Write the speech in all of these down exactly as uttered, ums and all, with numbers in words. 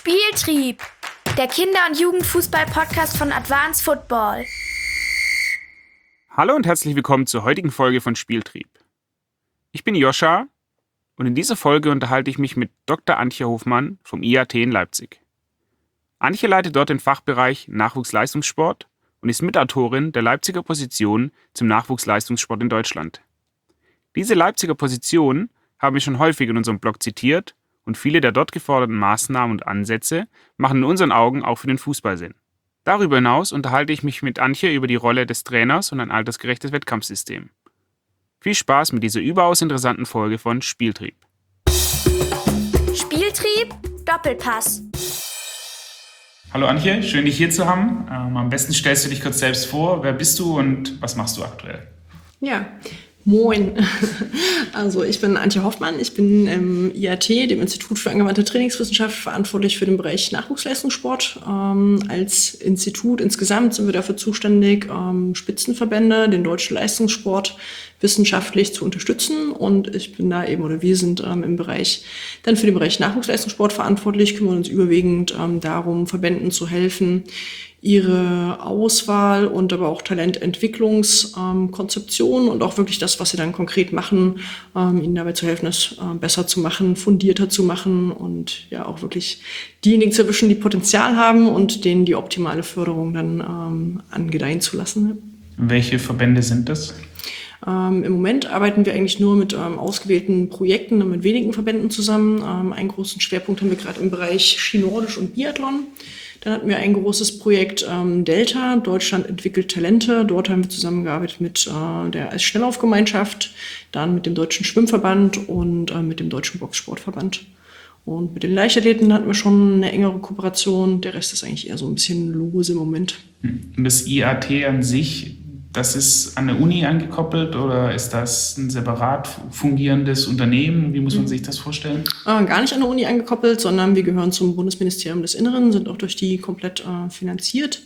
Spieltrieb, der Kinder- und Jugendfußball-Podcast von Advanced Football. Hallo und herzlich willkommen zur heutigen Folge von Spieltrieb. Ich bin Joscha und in dieser Folge unterhalte ich mich mit Doktor Antje Hofmann vom I A T in Leipzig. Antje leitet dort den Fachbereich Nachwuchsleistungssport und ist Mitautorin der Leipziger Position zum Nachwuchsleistungssport in Deutschland. Diese Leipziger Position haben wir schon häufig in unserem Blog zitiert und viele der dort geforderten Maßnahmen und Ansätze machen in unseren Augen auch für den Fußball Sinn. Darüber hinaus unterhalte ich mich mit Antje über die Rolle des Trainers und ein altersgerechtes Wettkampfsystem. Viel Spaß mit dieser überaus interessanten Folge von Spieltrieb. Spieltrieb, Doppelpass. Hallo Antje, schön dich hier zu haben. Ähm, am besten stellst du dich kurz selbst vor. Wer bist du und was machst du aktuell? Ja, moin. Also ich bin Antje Hoffmann, ich bin im I A T, dem Institut für angewandte Trainingswissenschaft, verantwortlich für den Bereich Nachwuchsleistungssport. Ähm, als Institut insgesamt sind wir dafür zuständig, ähm, Spitzenverbände, den deutschen Leistungssport wissenschaftlich zu unterstützen. Und ich bin da eben, oder wir sind ähm, im Bereich, dann für den Bereich Nachwuchsleistungssport verantwortlich, kümmern uns überwiegend ähm, darum, Verbänden zu helfen, ihre Auswahl und aber auch Talententwicklungskonzeption ähm, und auch wirklich das, was sie dann konkret machen, ähm, ihnen dabei zu helfen, es äh, besser zu machen, fundierter zu machen und ja auch wirklich diejenigen zu erwischen, die Potenzial haben und denen die optimale Förderung dann ähm, angedeihen zu lassen. Welche Verbände sind das? Ähm, Im Moment arbeiten wir eigentlich nur mit ähm, ausgewählten Projekten und mit wenigen Verbänden zusammen. Ähm, einen großen Schwerpunkt haben wir gerade im Bereich Skinordisch und Biathlon. Dann hatten wir ein großes Projekt ähm, Delta, Deutschland entwickelt Talente. Dort haben wir zusammengearbeitet mit äh, der Eisschnelllaufgemeinschaft, dann mit dem Deutschen Schwimmverband und äh, mit dem Deutschen Boxsportverband. Und mit den Leichtathleten hatten wir schon eine engere Kooperation. Der Rest ist eigentlich eher so ein bisschen lose im Moment. Und das I A T an sich, das ist an der Uni angekoppelt oder ist das ein separat fungierendes Unternehmen? Wie muss man sich das vorstellen? Äh, gar nicht an der Uni angekoppelt, sondern wir gehören zum Bundesministerium des Inneren, sind auch durch die komplett äh, finanziert,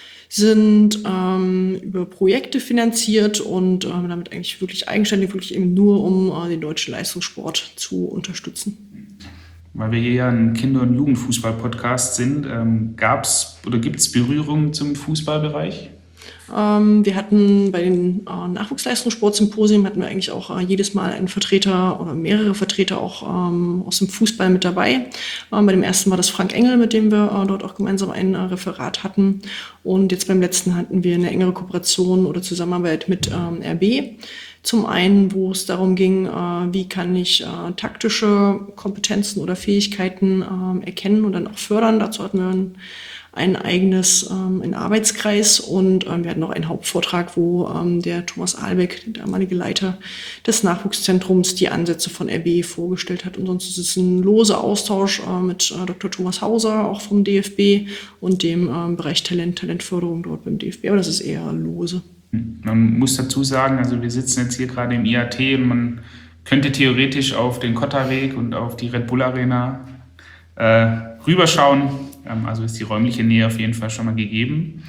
sind ähm, über Projekte finanziert und äh, damit eigentlich wirklich eigenständig, wirklich eben nur, um äh, den deutschen Leistungssport zu unterstützen. Weil wir hier ja ein Kinder- und Jugendfußball-Podcast sind, ähm, gab es oder gibt es Berührungen zum Fußballbereich? Ähm, wir hatten bei den äh, Nachwuchsleistungssportsymposien hatten wir eigentlich auch äh, jedes Mal einen Vertreter oder mehrere Vertreter auch ähm, aus dem Fußball mit dabei. Ähm, bei dem ersten war das Frank Engel, mit dem wir äh, dort auch gemeinsam ein äh, Referat hatten. Und jetzt beim letzten hatten wir eine engere Kooperation oder Zusammenarbeit mit ähm, R B. Zum einen, wo es darum ging, äh, wie kann ich äh, taktische Kompetenzen oder Fähigkeiten äh, erkennen und dann auch fördern. Dazu hatten wir ein ein eigenes ähm, ein Arbeitskreis und ähm, wir hatten noch einen Hauptvortrag, wo ähm, der Thomas Ahlbeck, der damalige Leiter des Nachwuchszentrums, die Ansätze von R B vorgestellt hat. Und sonst ist es ein loser Austausch äh, mit äh, Doktor Thomas Hauser, auch vom D F B und dem ähm, Bereich Talent, Talentförderung dort beim D F B, aber das ist eher lose. Man muss dazu sagen, also wir sitzen jetzt hier gerade im I A T und man könnte theoretisch auf den Kotterweg und auf die Red Bull Arena äh, rüberschauen. Also ist die räumliche Nähe auf jeden Fall schon mal gegeben.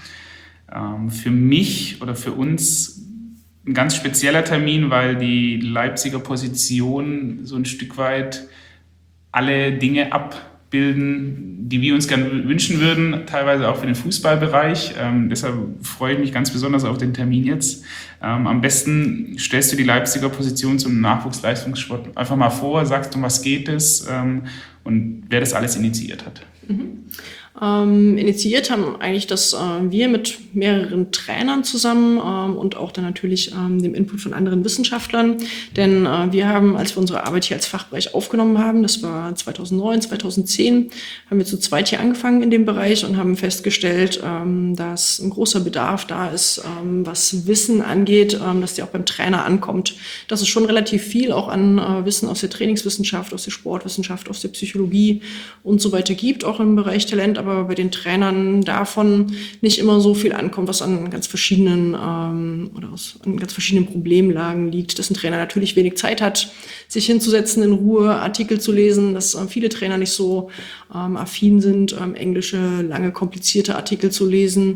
Für mich oder für uns ein ganz spezieller Termin, weil die Leipziger Position so ein Stück weit alle Dinge abbilden, die wir uns gerne wünschen würden, teilweise auch für den Fußballbereich. Deshalb freue ich mich ganz besonders auf den Termin jetzt. Am besten stellst du die Leipziger Position zum Nachwuchsleistungssport einfach mal vor, sagst, um was geht es und wer das alles initiiert hat. Mhm. Ähm, initiiert haben eigentlich das äh, wir mit mehreren Trainern zusammen ähm, und auch dann natürlich ähm, dem Input von anderen Wissenschaftlern. Denn äh, wir haben, als wir unsere Arbeit hier als Fachbereich aufgenommen haben, das war zweitausendneun, zweitausendzehn, haben wir zu zweit hier angefangen in dem Bereich und haben festgestellt, ähm, dass ein großer Bedarf da ist, ähm, was Wissen angeht, ähm, dass die auch beim Trainer ankommt. Dass es schon relativ viel auch an äh, Wissen aus der Trainingswissenschaft, aus der Sportwissenschaft, aus der Psychologie und so weiter gibt, auch im Bereich Talent, aber bei den Trainern davon nicht immer so viel ankommt, was an ganz verschiedenen ähm, oder aus, an ganz verschiedenen Problemlagen liegt, dass ein Trainer natürlich wenig Zeit hat, sich hinzusetzen, in Ruhe Artikel zu lesen, dass äh, viele Trainer nicht so ähm, affin sind, ähm, englische, lange, komplizierte Artikel zu lesen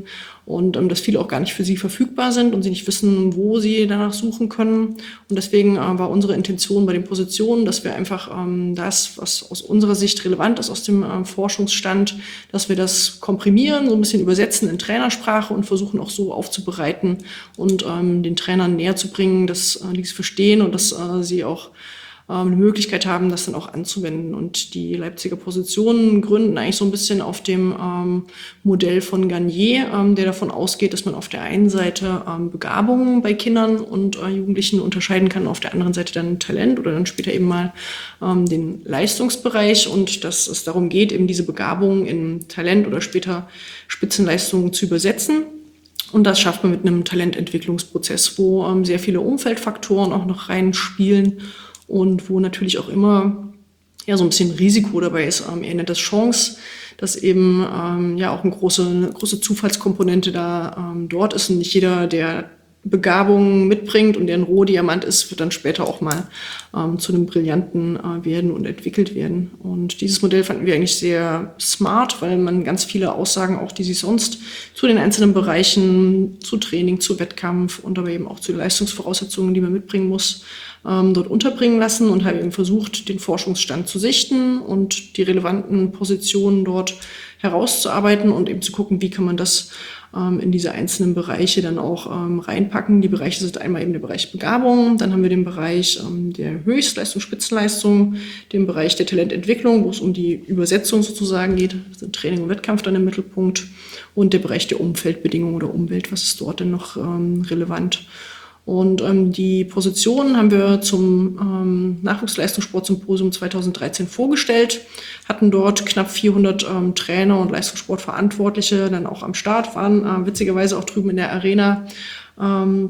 und ähm, dass viele auch gar nicht für sie verfügbar sind und sie nicht wissen, wo sie danach suchen können. Und deswegen äh, war unsere Intention bei den Positionen, dass wir einfach ähm, das, was aus unserer Sicht relevant ist aus dem ähm, Forschungsstand, dass wir das komprimieren, so ein bisschen übersetzen in Trainersprache und versuchen auch so aufzubereiten und ähm, den Trainern näher zu bringen, dass äh, die es verstehen und dass äh, sie auch eine Möglichkeit haben, das dann auch anzuwenden. Und die Leipziger Positionen gründen eigentlich so ein bisschen auf dem ähm, Modell von Garnier, ähm, der davon ausgeht, dass man auf der einen Seite ähm, Begabungen bei Kindern und äh, Jugendlichen unterscheiden kann, auf der anderen Seite dann Talent oder dann später eben mal ähm, den Leistungsbereich und dass es darum geht, eben diese Begabungen in Talent oder später Spitzenleistungen zu übersetzen. Und das schafft man mit einem Talententwicklungsprozess, wo ähm, sehr viele Umfeldfaktoren auch noch reinspielen und wo natürlich auch immer ja so ein bisschen Risiko dabei ist. Ähm, er nennt das Chance, dass eben ähm, ja auch eine große, eine große Zufallskomponente da ähm, dort ist und nicht jeder, der Begabungen mitbringt und der ein Rohdiamant ist, wird dann später auch mal ähm, zu einem Brillanten äh, werden und entwickelt werden. Und dieses Modell fanden wir eigentlich sehr smart, weil man ganz viele Aussagen, auch die sich sonst zu den einzelnen Bereichen, zu Training, zu Wettkampf und aber eben auch zu den Leistungsvoraussetzungen, die man mitbringen muss, ähm, dort unterbringen lassen und haben eben versucht, den Forschungsstand zu sichten und die relevanten Positionen dort herauszuarbeiten und eben zu gucken, wie kann man das in diese einzelnen Bereiche dann auch ähm, reinpacken. Die Bereiche sind einmal eben der Bereich Begabung, dann haben wir den Bereich ähm, der Höchstleistung, Spitzenleistung, den Bereich der Talententwicklung, wo es um die Übersetzung sozusagen geht, also Training und Wettkampf dann im Mittelpunkt und der Bereich der Umfeldbedingungen oder Umwelt, was ist dort denn noch ähm, relevant. Und ähm, die Positionen haben wir zum ähm, Nachwuchsleistungssportsymposium zweitausenddreizehn vorgestellt, hatten dort knapp vierhundert ähm, Trainer und Leistungssportverantwortliche dann auch am Start, waren äh, witzigerweise auch drüben in der Arena ähm,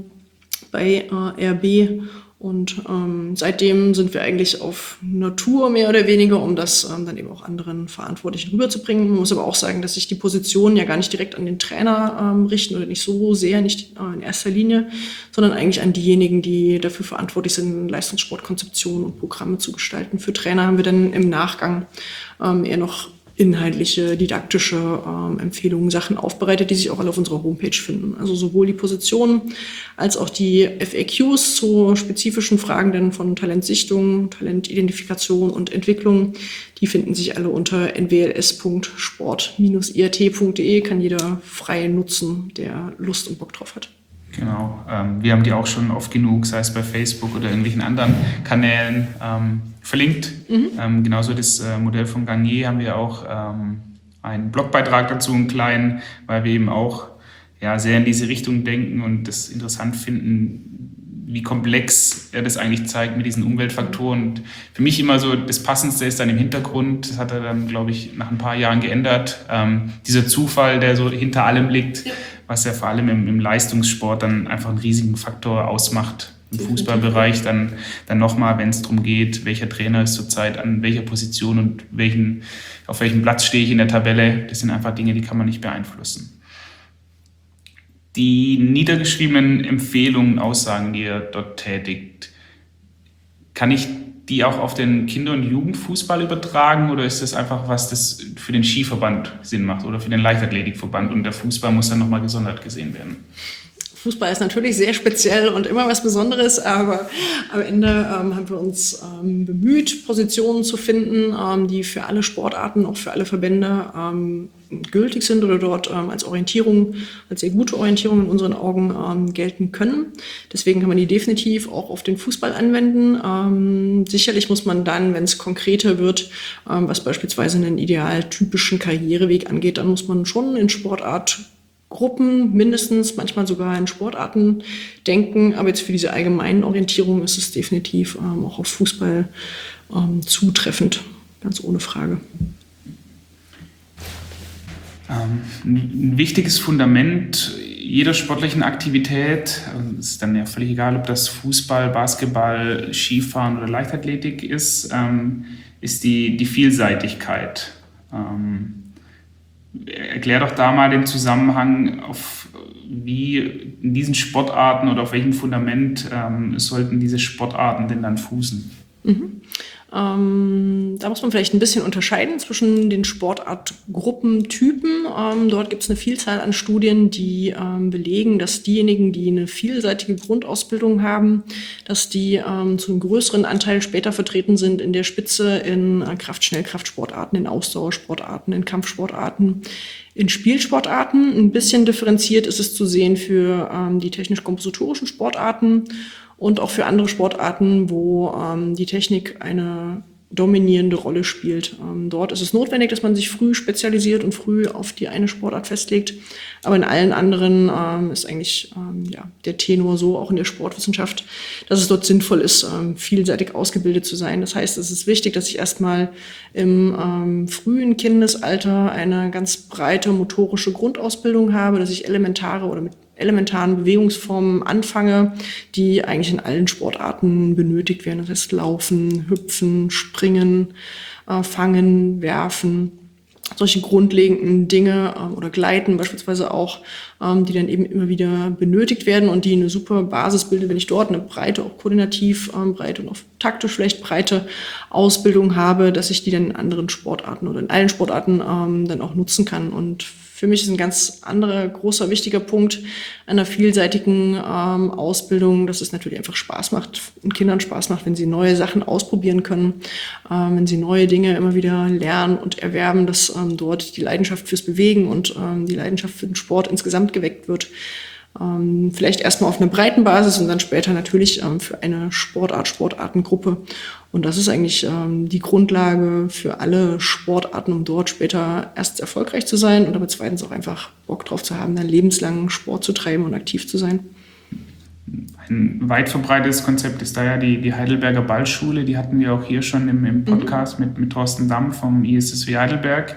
bei äh, R B. Und ähm, seitdem sind wir eigentlich auf Natur mehr oder weniger, um das ähm, dann eben auch anderen Verantwortlichen rüberzubringen. Man muss aber auch sagen, dass sich die Positionen ja gar nicht direkt an den Trainer ähm, richten oder nicht so sehr, nicht äh, in erster Linie, sondern eigentlich an diejenigen, die dafür verantwortlich sind, Leistungssportkonzeptionen und Programme zu gestalten. Für Trainer haben wir dann im Nachgang ähm, eher noch inhaltliche, didaktische ähm, Empfehlungen, Sachen aufbereitet, die sich auch alle auf unserer Homepage finden. Also sowohl die Positionen als auch die F A Qs zu spezifischen Fragen denn von Talentsichtung, Talentidentifikation und Entwicklung, die finden sich alle unter n w l s punkt sport Bindestrich i r t punkt d e, kann jeder frei nutzen, der Lust und Bock drauf hat. Genau, ähm, wir haben die auch schon oft genug, sei es bei Facebook oder irgendwelchen anderen Kanälen, ähm, verlinkt. Mhm. Ähm, genauso das äh, Modell von Garnier haben wir auch ähm, einen Blogbeitrag dazu, einen kleinen, weil wir eben auch ja, sehr in diese Richtung denken und das interessant finden, wie komplex er das eigentlich zeigt mit diesen Umweltfaktoren. Und für mich immer so das Passendste ist dann im Hintergrund, das hat er dann, glaube ich, nach ein paar Jahren geändert, ähm, dieser Zufall, der so hinter allem liegt, ja. Was ja vor allem im, im Leistungssport dann einfach einen riesigen Faktor ausmacht. Im Fußballbereich dann, dann nochmal, wenn es darum geht, welcher Trainer ist zurzeit an welcher Position und welchen, auf welchem Platz stehe ich in der Tabelle. Das sind einfach Dinge, die kann man nicht beeinflussen. Die niedergeschriebenen Empfehlungen, Aussagen, die ihr dort tätigt, kann ich die auch auf den Kinder- und Jugendfußball übertragen oder ist das einfach was, das für den Skiverband Sinn macht oder für den Leichtathletikverband und der Fußball muss dann nochmal gesondert gesehen werden? Fußball ist natürlich sehr speziell und immer was Besonderes, aber am Ende ähm, haben wir uns ähm, bemüht, Positionen zu finden, ähm, die für alle Sportarten, auch für alle Verbände ähm, gültig sind oder dort ähm, als Orientierung, als sehr gute Orientierung in unseren Augen ähm, gelten können. Deswegen kann man die definitiv auch auf den Fußball anwenden. Ähm, sicherlich muss man dann, wenn es konkreter wird, ähm, was beispielsweise einen idealtypischen Karriereweg angeht, dann muss man schon in Sportart Gruppen mindestens, manchmal sogar in Sportarten denken. Aber jetzt für diese allgemeinen Orientierung ist es definitiv ähm, auch auf Fußball ähm, zutreffend, ganz ohne Frage. Ähm, ein wichtiges Fundament jeder sportlichen Aktivität, also es ist dann ja völlig egal, ob das Fußball, Basketball, Skifahren oder Leichtathletik ist, ähm, ist die, die Vielseitigkeit. Ähm, Erklär doch da mal den Zusammenhang, auf wie in diesen Sportarten oder auf welchem Fundament ähm, sollten diese Sportarten denn dann fußen? Mhm. Ähm, da muss man vielleicht ein bisschen unterscheiden zwischen den Sportartgruppentypen. Ähm, dort gibt es eine Vielzahl an Studien, die ähm, belegen, dass diejenigen, die eine vielseitige Grundausbildung haben, dass die ähm, zu einem größeren Anteil später vertreten sind in der Spitze in äh, Kraft-Schnellkraftsportarten, in Ausdauersportarten, in Kampfsportarten, in Spielsportarten. Ein bisschen differenziert ist es zu sehen für ähm, die technisch-kompositorischen Sportarten und auch für andere Sportarten, wo ähm, die Technik eine dominierende Rolle spielt. Ähm, dort ist es notwendig, dass man sich früh spezialisiert und früh auf die eine Sportart festlegt. Aber in allen anderen ähm, ist eigentlich ähm, ja, der Tenor so, auch in der Sportwissenschaft, dass es dort sinnvoll ist, ähm, vielseitig ausgebildet zu sein. Das heißt, es ist wichtig, dass ich erstmal im ähm, frühen Kindesalter eine ganz breite motorische Grundausbildung habe, dass ich elementare oder mit elementaren Bewegungsformen anfange, die eigentlich in allen Sportarten benötigt werden. Das heißt Laufen, Hüpfen, Springen, äh, Fangen, Werfen, solche grundlegenden Dinge äh, oder Gleiten beispielsweise auch, ähm, die dann eben immer wieder benötigt werden und die eine super Basis bilden, wenn ich dort eine breite, auch koordinativ ähm, breite und auch taktisch vielleicht breite Ausbildung habe, dass ich die dann in anderen Sportarten oder in allen Sportarten ähm, dann auch nutzen kann. Und für mich ist ein ganz anderer, großer, wichtiger Punkt einer vielseitigen ähm, Ausbildung, dass es natürlich einfach Spaß macht und Kindern Spaß macht, wenn sie neue Sachen ausprobieren können, ähm, wenn sie neue Dinge immer wieder lernen und erwerben, dass ähm, dort die Leidenschaft fürs Bewegen und ähm, die Leidenschaft für den Sport insgesamt geweckt wird. Ähm, vielleicht erstmal auf einer breiten Basis und dann später natürlich ähm, für eine Sportart, Sportartengruppe. Und das ist eigentlich ähm, die Grundlage für alle Sportarten, um dort später erst erfolgreich zu sein und aber zweitens auch einfach Bock drauf zu haben, dann lebenslang Sport zu treiben und aktiv zu sein. Ein weit verbreitetes Konzept ist da ja die, die Heidelberger Ballschule. Die hatten wir auch hier schon im, im Podcast mhm. mit, mit Thorsten Damm vom I S S W Heidelberg.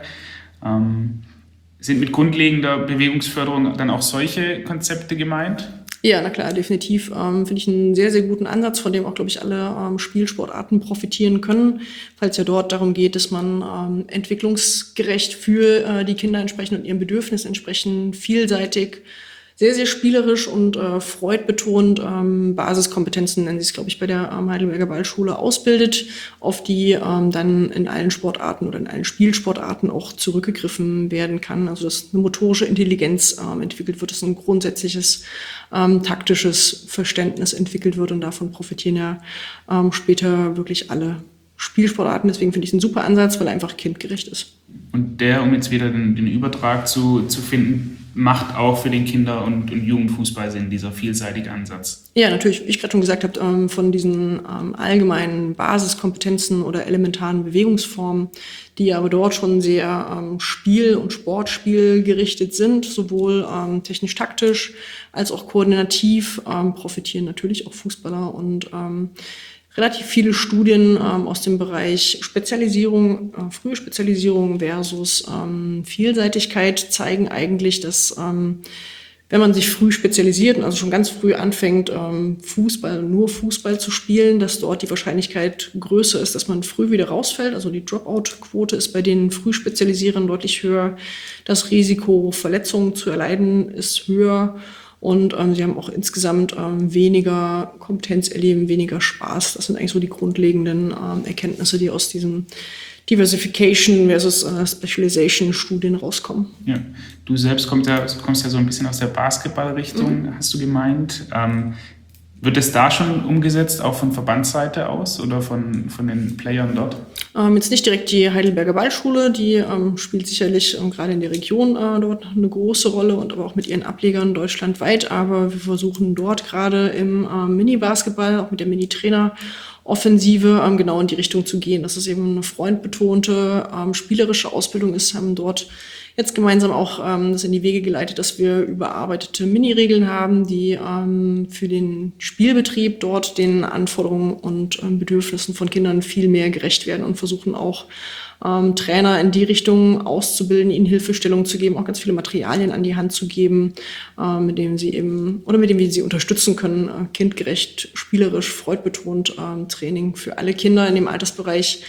Ähm, Sind mit grundlegender Bewegungsförderung dann auch solche Konzepte gemeint? Ja, na klar, definitiv. Ähm, finde ich einen sehr, sehr guten Ansatz, von dem auch, glaube ich, alle ähm, Spielsportarten profitieren können, weil es ja dort darum geht, dass man ähm, entwicklungsgerecht für äh, die Kinder entsprechend und ihren Bedürfnissen entsprechend vielseitig, sehr, sehr spielerisch und äh, freudbetont ähm, Basiskompetenzen, nennen sie es, glaube ich, bei der ähm, Heidelberger Ballschule ausbildet, auf die ähm, dann in allen Sportarten oder in allen Spielsportarten auch zurückgegriffen werden kann. Also dass eine motorische Intelligenz ähm, entwickelt wird, dass ein grundsätzliches ähm, taktisches Verständnis entwickelt wird und davon profitieren ja ähm, später wirklich alle Spielsportarten. Deswegen finde ich es ein super Ansatz, weil er einfach kindgerecht ist. Und der, um jetzt wieder den, den Übertrag zu, zu finden, macht auch für den Kinder- und, und Jugendfußball Sinn, dieser vielseitige Ansatz. Ja, natürlich, wie ich gerade schon gesagt habe, ähm, von diesen ähm, allgemeinen Basiskompetenzen oder elementaren Bewegungsformen, die aber dort schon sehr ähm, Spiel- und Sportspiel gerichtet sind, sowohl ähm, technisch-taktisch als auch koordinativ, ähm, profitieren natürlich auch Fußballer und ähm, relativ viele Studien ähm, aus dem Bereich Spezialisierung, äh, frühe Spezialisierung versus ähm, Vielseitigkeit zeigen eigentlich, dass ähm, wenn man sich früh spezialisiert und also schon ganz früh anfängt, ähm, Fußball, nur Fußball zu spielen, dass dort die Wahrscheinlichkeit größer ist, dass man früh wieder rausfällt. Also die Dropout-Quote ist bei den Frühspezialisierern deutlich höher. Das Risiko, Verletzungen zu erleiden, ist höher. Und ähm, sie haben auch insgesamt ähm, weniger Kompetenz erleben, weniger Spaß. Das sind eigentlich so die grundlegenden ähm, Erkenntnisse, die aus diesen Diversification versus äh, Specialization Studien rauskommen. Ja, du selbst kommst ja, kommst ja so ein bisschen aus der Basketballrichtung, mhm. hast du gemeint. Ähm, wird es da schon umgesetzt, auch von Verbandsseite aus oder von, von den Playern dort? Ähm, jetzt nicht direkt die Heidelberger Ballschule, die ähm, spielt sicherlich ähm, gerade in der Region äh, dort eine große Rolle und aber auch mit ihren Ablegern deutschlandweit. Aber wir versuchen dort gerade im äh, Mini-Basketball, auch mit der Mini-Trainer-Offensive, ähm, genau in die Richtung zu gehen, dass es eben eine freundbetonte, ähm, spielerische Ausbildung ist, haben dort jetzt gemeinsam auch ähm, das in die Wege geleitet, dass wir überarbeitete Mini-Regeln haben, die ähm, für den Spielbetrieb dort den Anforderungen und ähm, Bedürfnissen von Kindern viel mehr gerecht werden und versuchen auch ähm, Trainer in die Richtung auszubilden, ihnen Hilfestellung zu geben, auch ganz viele Materialien an die Hand zu geben, äh, mit denen sie eben oder mit denen wir sie unterstützen können, äh, kindgerecht, spielerisch, freudbetont ähm, Training für alle Kinder in dem Altersbereich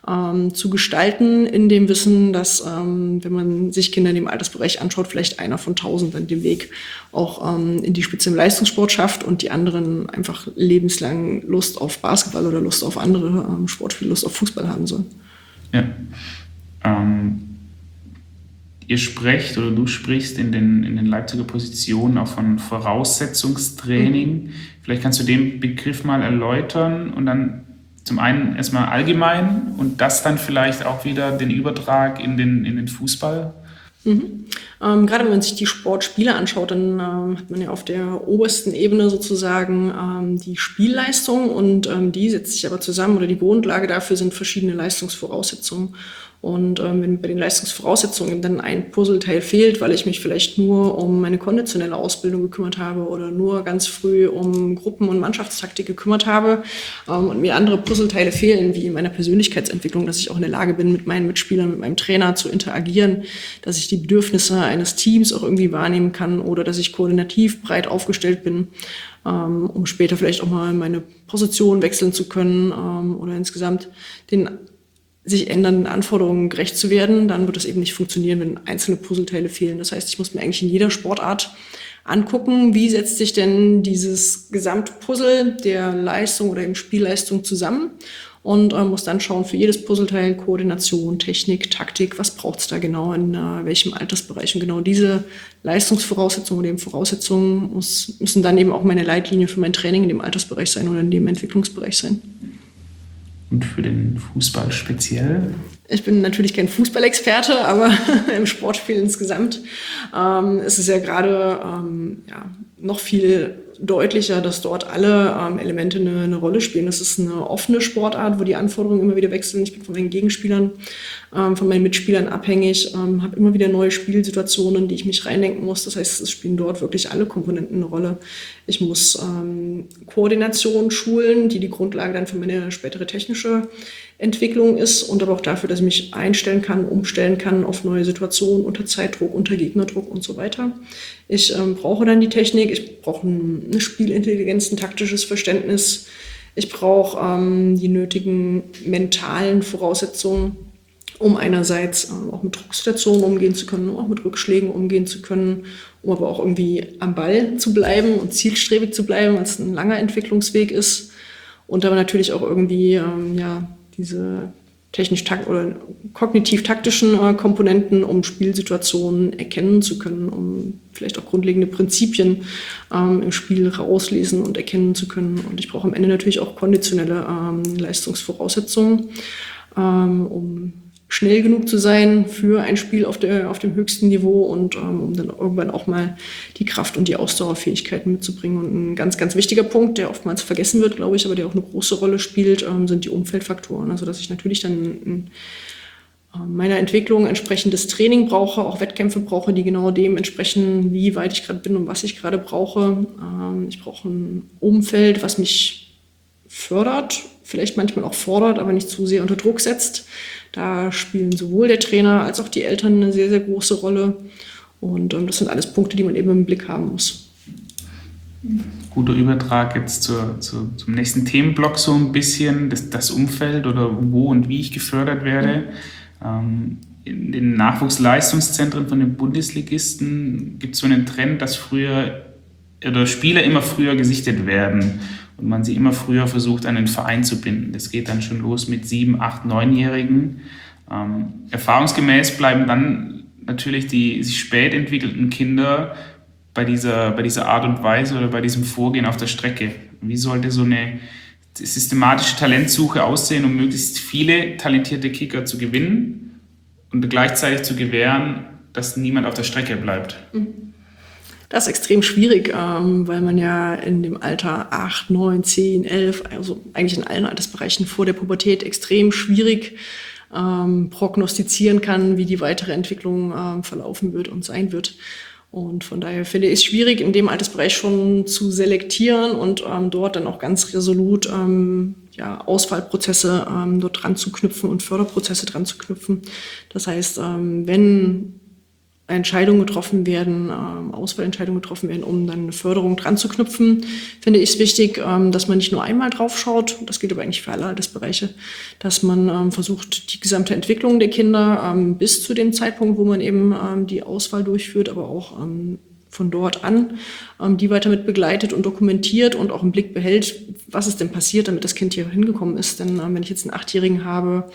ähm, zu gestalten, in dem Wissen, dass, ähm, wenn man sich Kinder in dem Altersbereich anschaut, vielleicht einer von tausend dann den Weg auch ähm, in die Spitze im Leistungssport schafft und die anderen einfach lebenslang Lust auf Basketball oder Lust auf andere ähm, Sportspiele, Lust auf Fußball haben sollen. Ja. Ähm, ihr sprecht oder du sprichst in den, in den Leipziger Positionen auch von Voraussetzungstraining. Mhm. Vielleicht kannst du den Begriff mal erläutern und dann zum einen erstmal allgemein und das dann vielleicht auch wieder den Übertrag in den, in den Fußball. Mhm. Ähm, gerade wenn man sich die Sportspiele anschaut, dann ähm, hat man ja auf der obersten Ebene sozusagen ähm, die Spielleistung und ähm, die setzt sich aber zusammen oder die Grundlage dafür sind verschiedene Leistungsvoraussetzungen. Und ähm, wenn bei den Leistungsvoraussetzungen dann ein Puzzleteil fehlt, weil ich mich vielleicht nur um meine konditionelle Ausbildung gekümmert habe oder nur ganz früh um Gruppen- und Mannschaftstaktik gekümmert habe ähm, und mir andere Puzzleteile fehlen, wie in meiner Persönlichkeitsentwicklung, dass ich auch in der Lage bin, mit meinen Mitspielern, mit meinem Trainer zu interagieren, dass ich die Bedürfnisse eines Teams auch irgendwie wahrnehmen kann oder dass ich koordinativ breit aufgestellt bin, ähm, um später vielleicht auch mal meine Position wechseln zu können ähm, oder insgesamt den sich ändernden Anforderungen gerecht zu werden, dann wird es eben nicht funktionieren, wenn einzelne Puzzleteile fehlen. Das heißt, ich muss mir eigentlich in jeder Sportart angucken, wie setzt sich denn dieses Gesamtpuzzle der Leistung oder eben Spielleistung zusammen und äh, muss dann schauen, für jedes Puzzleteil Koordination, Technik, Taktik, was braucht es da genau, in äh, welchem Altersbereich. Und genau diese Leistungsvoraussetzungen oder eben Voraussetzungen muss, müssen dann eben auch meine Leitlinie für mein Training in dem Altersbereich sein oder in dem Entwicklungsbereich sein. Und für den Fußball speziell? Ich bin natürlich kein Fußballexperte, aber im Sportspiel insgesamt ähm, ist es ja gerade ähm, ja, noch viel deutlicher, dass dort alle ähm, Elemente eine, eine Rolle spielen. Das ist eine offene Sportart, wo die Anforderungen immer wieder wechseln. Ich bin von meinen Gegenspielern, ähm, von meinen Mitspielern abhängig, ähm, habe immer wieder neue Spielsituationen, die ich mich reindenken muss. Das heißt, es spielen dort wirklich alle Komponenten eine Rolle. Ich muss ähm, Koordination schulen, die die Grundlage dann für meine spätere technische Entwicklung ist und aber auch dafür, dass ich mich einstellen kann, umstellen kann auf neue Situationen unter Zeitdruck, unter Gegnerdruck und so weiter. Ich ähm, brauche dann die Technik, ich brauche eine Spielintelligenz, ein taktisches Verständnis, ich brauche ähm, die nötigen mentalen Voraussetzungen, um einerseits ähm, auch mit Drucksituationen umgehen zu können, auch mit Rückschlägen umgehen zu können, um aber auch irgendwie am Ball zu bleiben und zielstrebig zu bleiben, weil es ein langer Entwicklungsweg ist und aber natürlich auch irgendwie ähm, ja, diese technisch-takt- oder kognitiv-taktischen äh, Komponenten, um Spielsituationen erkennen zu können, um vielleicht auch grundlegende Prinzipien ähm, im Spiel rauslesen und erkennen zu können. Und ich brauche am Ende natürlich auch konditionelle ähm, Leistungsvoraussetzungen, ähm, um schnell genug zu sein für ein Spiel auf, der, auf dem höchsten Niveau und ähm, um dann irgendwann auch mal die Kraft und die Ausdauerfähigkeiten mitzubringen. Und ein ganz, ganz wichtiger Punkt, der oftmals vergessen wird, glaube ich, aber der auch eine große Rolle spielt, ähm, sind die Umfeldfaktoren. Also dass ich natürlich dann in äh, meiner Entwicklung entsprechendes Training brauche, auch Wettkämpfe brauche, die genau dem entsprechen, wie weit ich gerade bin und was ich gerade brauche. Ähm, ich brauche ein Umfeld, was mich fördert, vielleicht manchmal auch fordert, aber nicht zu sehr unter Druck setzt. Da spielen sowohl der Trainer als auch die Eltern eine sehr, sehr große Rolle. Und ähm, das sind alles Punkte, die man eben im Blick haben muss. Guter Übertrag jetzt zur, zur, zum nächsten Themenblock so ein bisschen, das, das Umfeld oder wo und wie ich gefördert werde. Mhm. Ähm, in den Nachwuchsleistungszentren von den Bundesligisten gibt es so einen Trend, dass früher oder Spieler immer früher gesichtet werden und man sie immer früher versucht, an den Verein zu binden. Das geht dann schon los mit sieben, acht, neunjährigen. Ähm, erfahrungsgemäß bleiben dann natürlich die sich spät entwickelten Kinder bei dieser, bei dieser Art und Weise oder bei diesem Vorgehen auf der Strecke. Wie sollte so eine systematische Talentsuche aussehen, um möglichst viele talentierte Kicker zu gewinnen und gleichzeitig zu gewähren, dass niemand auf der Strecke bleibt? Das ist extrem schwierig, ähm, weil man ja in dem Alter acht, neun, zehn, elf, also eigentlich in allen Altersbereichen vor der Pubertät extrem schwierig ähm, prognostizieren kann, wie die weitere Entwicklung ähm, verlaufen wird und sein wird. Und von daher finde ich es schwierig, in dem Altersbereich schon zu selektieren und ähm, dort dann auch ganz resolut ähm, ja, Auswahlprozesse ähm, dort dran zu knüpfen und Förderprozesse dran zu knüpfen. Das heißt, ähm, wenn Entscheidungen getroffen werden, ähm, Auswahlentscheidungen getroffen werden, um dann eine Förderung dran zu knüpfen, finde ich es wichtig, ähm, dass man nicht nur einmal drauf schaut, das gilt aber eigentlich für alle Altersbereiche, dass man ähm, versucht, die gesamte Entwicklung der Kinder ähm, bis zu dem Zeitpunkt, wo man eben ähm, die Auswahl durchführt, aber auch ähm, von dort an, ähm, die weiter mit begleitet und dokumentiert und auch im Blick behält, was ist denn passiert, damit das Kind hier hingekommen ist. Denn ähm, wenn ich jetzt einen Achtjährigen habe,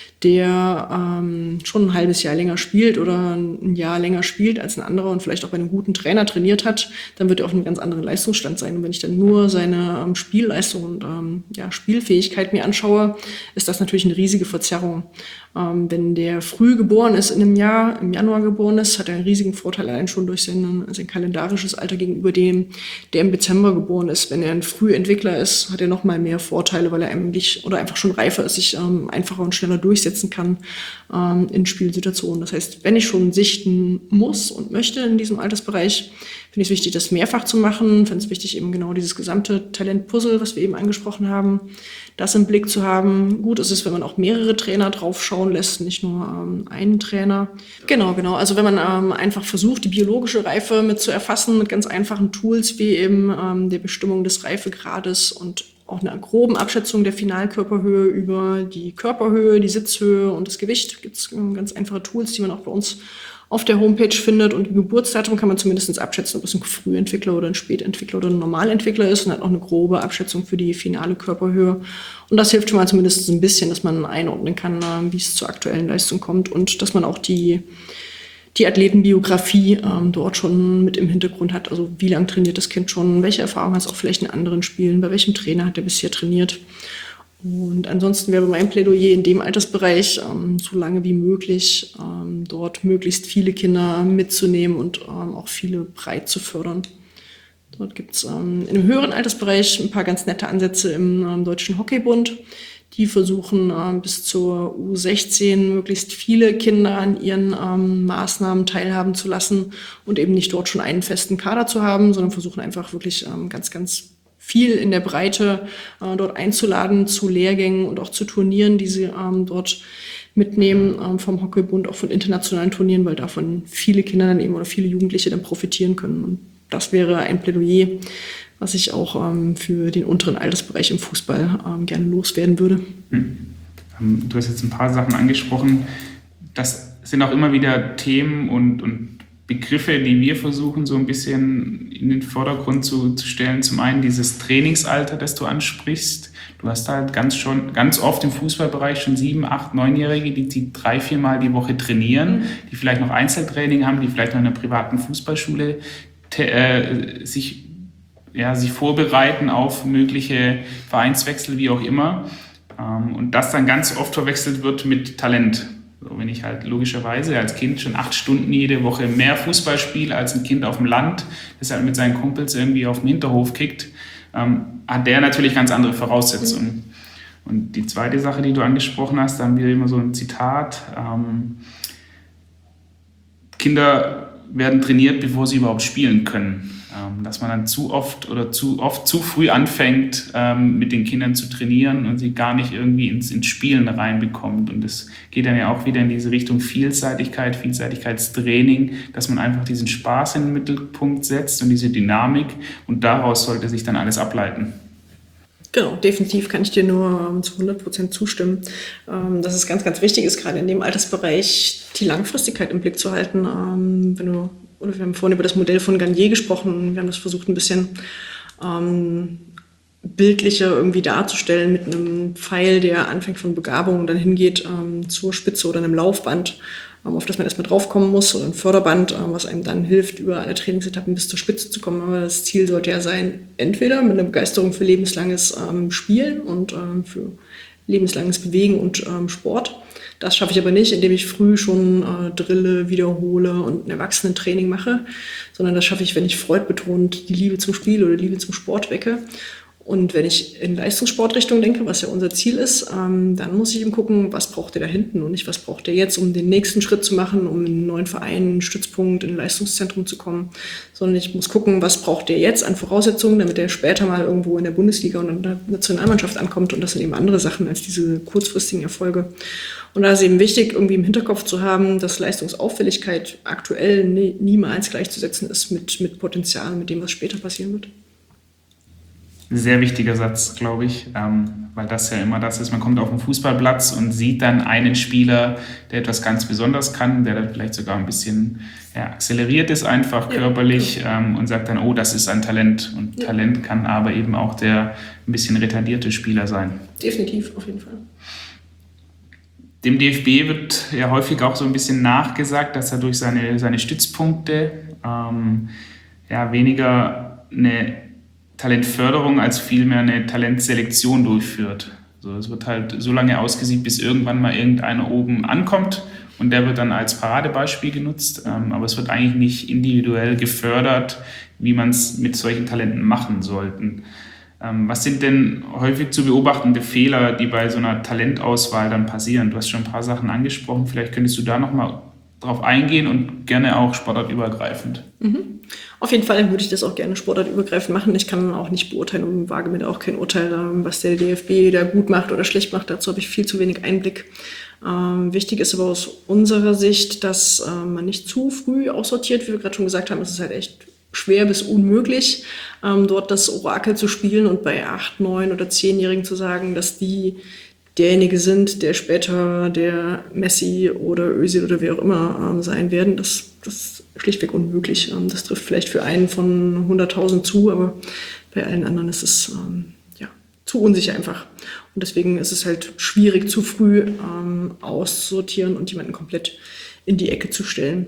der ähm, schon ein halbes Jahr länger spielt oder ein Jahr länger spielt als ein anderer und vielleicht auch bei einem guten Trainer trainiert hat, dann wird er auf einem ganz anderen Leistungsstand sein. Und wenn ich dann nur seine ähm, Spielleistung und ähm, ja, Spielfähigkeit mir anschaue, ist das natürlich eine riesige Verzerrung. Ähm, wenn der früh geboren ist, in einem Jahr, im Januar geboren ist, hat er einen riesigen Vorteil allein schon durch sein, sein kalendarisches Alter gegenüber dem, der im Dezember geboren ist. Wenn er ein Frühentwickler ist, hat er noch mal mehr Vorteile, weil er eigentlich oder einfach schon reifer ist, sich ähm, einfacher und schneller durchsetzen kann ähm, in Spielsituationen. Das heißt, wenn ich schon sichten muss und möchte in diesem Altersbereich, finde ich es wichtig, das mehrfach zu machen. Finde es wichtig, eben genau dieses gesamte Talentpuzzle, was wir eben angesprochen haben, das im Blick zu haben. Gut ist es, wenn man auch mehrere Trainer drauf schauen lässt, nicht nur ähm, einen Trainer. Genau, genau. Also wenn man ähm, einfach versucht, die biologische Reife mit zu erfassen, mit ganz einfachen Tools wie eben ähm, der Bestimmung des Reifegrades und auch eine groben Abschätzung der Finalkörperhöhe über die Körperhöhe, die Sitzhöhe und das Gewicht. Gibt es ganz einfache Tools, die man auch bei uns auf der Homepage findet. Und im Geburtsdatum kann man zumindest abschätzen, ob es ein Frühentwickler oder ein Spätentwickler oder ein Normalentwickler ist und hat auch eine grobe Abschätzung für die finale Körperhöhe. Und das hilft schon mal zumindest ein bisschen, dass man einordnen kann, wie es zur aktuellen Leistung kommt und dass man auch die die Athletenbiografie ähm, dort schon mit im Hintergrund hat. Also wie lange trainiert das Kind schon, welche Erfahrungen hat es auch vielleicht in anderen Spielen, bei welchem Trainer hat er bisher trainiert. Und ansonsten wäre mein Plädoyer in dem Altersbereich, ähm, so lange wie möglich, ähm, dort möglichst viele Kinder mitzunehmen und ähm, auch viele breit zu fördern. Dort gibt es ähm, in einem höheren Altersbereich ein paar ganz nette Ansätze im ähm, Deutschen Hockeybund. Die versuchen äh, bis zur U sechzehn möglichst viele Kinder an ihren ähm, Maßnahmen teilhaben zu lassen und eben nicht dort schon einen festen Kader zu haben, sondern versuchen einfach wirklich ähm, ganz, ganz viel in der Breite äh, dort einzuladen zu Lehrgängen und auch zu Turnieren, die sie ähm, dort mitnehmen ähm, vom Hockeybund, auch von internationalen Turnieren, weil davon viele Kinder dann eben oder viele Jugendliche dann profitieren können. Und das wäre ein Plädoyer, was ich auch ähm, für den unteren Altersbereich im Fußball ähm, gerne loswerden würde. Hm. Du hast jetzt ein paar Sachen angesprochen. Das sind auch immer wieder Themen und, und Begriffe, die wir versuchen, so ein bisschen in den Vordergrund zu, zu stellen. Zum einen dieses Trainingsalter, das du ansprichst. Du hast halt ganz, schon, ganz oft im Fußballbereich schon sieben, acht, neunjährige, die, die drei, viermal die Woche trainieren, mhm. die vielleicht noch Einzeltraining haben, die vielleicht noch in einer privaten Fußballschule te- äh, sich Ja, sich vorbereiten auf mögliche Vereinswechsel, wie auch immer. Ähm, und das dann ganz oft verwechselt wird mit Talent. So, wenn ich halt logischerweise als Kind schon acht Stunden jede Woche mehr Fußball spiele als ein Kind auf dem Land, das halt mit seinen Kumpels irgendwie auf dem Hinterhof kickt, ähm, hat der natürlich ganz andere Voraussetzungen. Mhm. Und die zweite Sache, die du angesprochen hast, da haben wir immer so ein Zitat. Ähm, Kinder werden trainiert, bevor sie überhaupt spielen können. Ähm, dass man dann zu oft oder zu oft zu früh anfängt, ähm, mit den Kindern zu trainieren und sie gar nicht irgendwie ins, ins Spielen reinbekommt. Und das geht dann ja auch wieder in diese Richtung Vielseitigkeit, Vielseitigkeitstraining, dass man einfach diesen Spaß in den Mittelpunkt setzt und diese Dynamik und daraus sollte sich dann alles ableiten. Genau, definitiv kann ich dir nur ähm, zu hundert Prozent zustimmen. Ähm, dass es ganz, ganz wichtig ist, gerade in dem Altersbereich die Langfristigkeit im Blick zu halten. Ähm, wenn du, oder wir haben vorhin über das Modell von Garnier gesprochen. Wir haben das versucht, ein bisschen ähm, bildlicher irgendwie darzustellen mit einem Pfeil, der anfängt von Begabung und dann hingeht ähm, zur Spitze oder einem Laufband, ähm, auf das man erstmal draufkommen muss, oder ein Förderband, ähm, was einem dann hilft, über alle Trainingsetappen bis zur Spitze zu kommen. Aber das Ziel sollte ja sein, entweder mit einer Begeisterung für lebenslanges ähm, Spielen und ähm, für lebenslanges Bewegen und ähm, Sport. Das schaffe ich aber nicht, indem ich früh schon äh, drille, wiederhole und ein Erwachsenentraining mache, sondern das schaffe ich, wenn ich freudbetont die Liebe zum Spiel oder die Liebe zum Sport wecke. Und wenn ich in Leistungssportrichtung denke, was ja unser Ziel ist, ähm, dann muss ich eben gucken, was braucht der da hinten und nicht, was braucht der jetzt, um den nächsten Schritt zu machen, um in einen neuen Verein, einen Stützpunkt, in ein Leistungszentrum zu kommen. Sondern ich muss gucken, was braucht der jetzt an Voraussetzungen, damit er später mal irgendwo in der Bundesliga und in der Nationalmannschaft ankommt. Und das sind eben andere Sachen als diese kurzfristigen Erfolge. Und da ist eben wichtig, irgendwie im Hinterkopf zu haben, dass Leistungsauffälligkeit aktuell nie, niemals gleichzusetzen ist mit, mit Potenzial, mit dem, was später passieren wird. Sehr wichtiger Satz, glaube ich, ähm, weil das ja immer das ist, man kommt auf den Fußballplatz und sieht dann einen Spieler, der etwas ganz Besonderes kann, der dann vielleicht sogar ein bisschen ja, akzeleriert ist, einfach ja, körperlich ja. ähm, und sagt dann, oh, das ist ein Talent. Und ja. Talent kann aber eben auch der ein bisschen retardierte Spieler sein. Definitiv, auf jeden Fall. Dem D F B wird ja häufig auch so ein bisschen nachgesagt, dass er durch seine, seine Stützpunkte ähm, ja, weniger eine Talentförderung als vielmehr eine Talentselektion durchführt. Also es wird halt so lange ausgesiebt, bis irgendwann mal irgendeiner oben ankommt und der wird dann als Paradebeispiel genutzt. Ähm, aber es wird eigentlich nicht individuell gefördert, wie man es mit solchen Talenten machen sollte. Ähm, was sind denn häufig zu beobachtende Fehler, die bei so einer Talentauswahl dann passieren? Du hast schon ein paar Sachen angesprochen, vielleicht könntest du da nochmal drauf eingehen und gerne auch sportartübergreifend. Mhm. Auf jeden Fall würde ich das auch gerne sportartübergreifend machen. Ich kann auch nicht beurteilen und wage mir da auch kein Urteil, was der D F B da gut macht oder schlecht macht. Dazu habe ich viel zu wenig Einblick. Ähm, wichtig ist aber aus unserer Sicht, dass äh, man nicht zu früh aussortiert. Wie wir gerade schon gesagt haben, es ist halt echt schwer bis unmöglich, ähm, dort das Orakel zu spielen und bei acht, neun oder zehnjährigen zu sagen, dass die derjenige sind, der später der Messi oder Özil oder wer auch immer ähm, sein werden. Das, das ist schlichtweg unmöglich. Ähm, das trifft vielleicht für einen von hunderttausend zu, aber bei allen anderen ist es ähm, ja, zu unsicher einfach. Und deswegen ist es halt schwierig, zu früh ähm, auszusortieren und jemanden komplett in die Ecke zu stellen.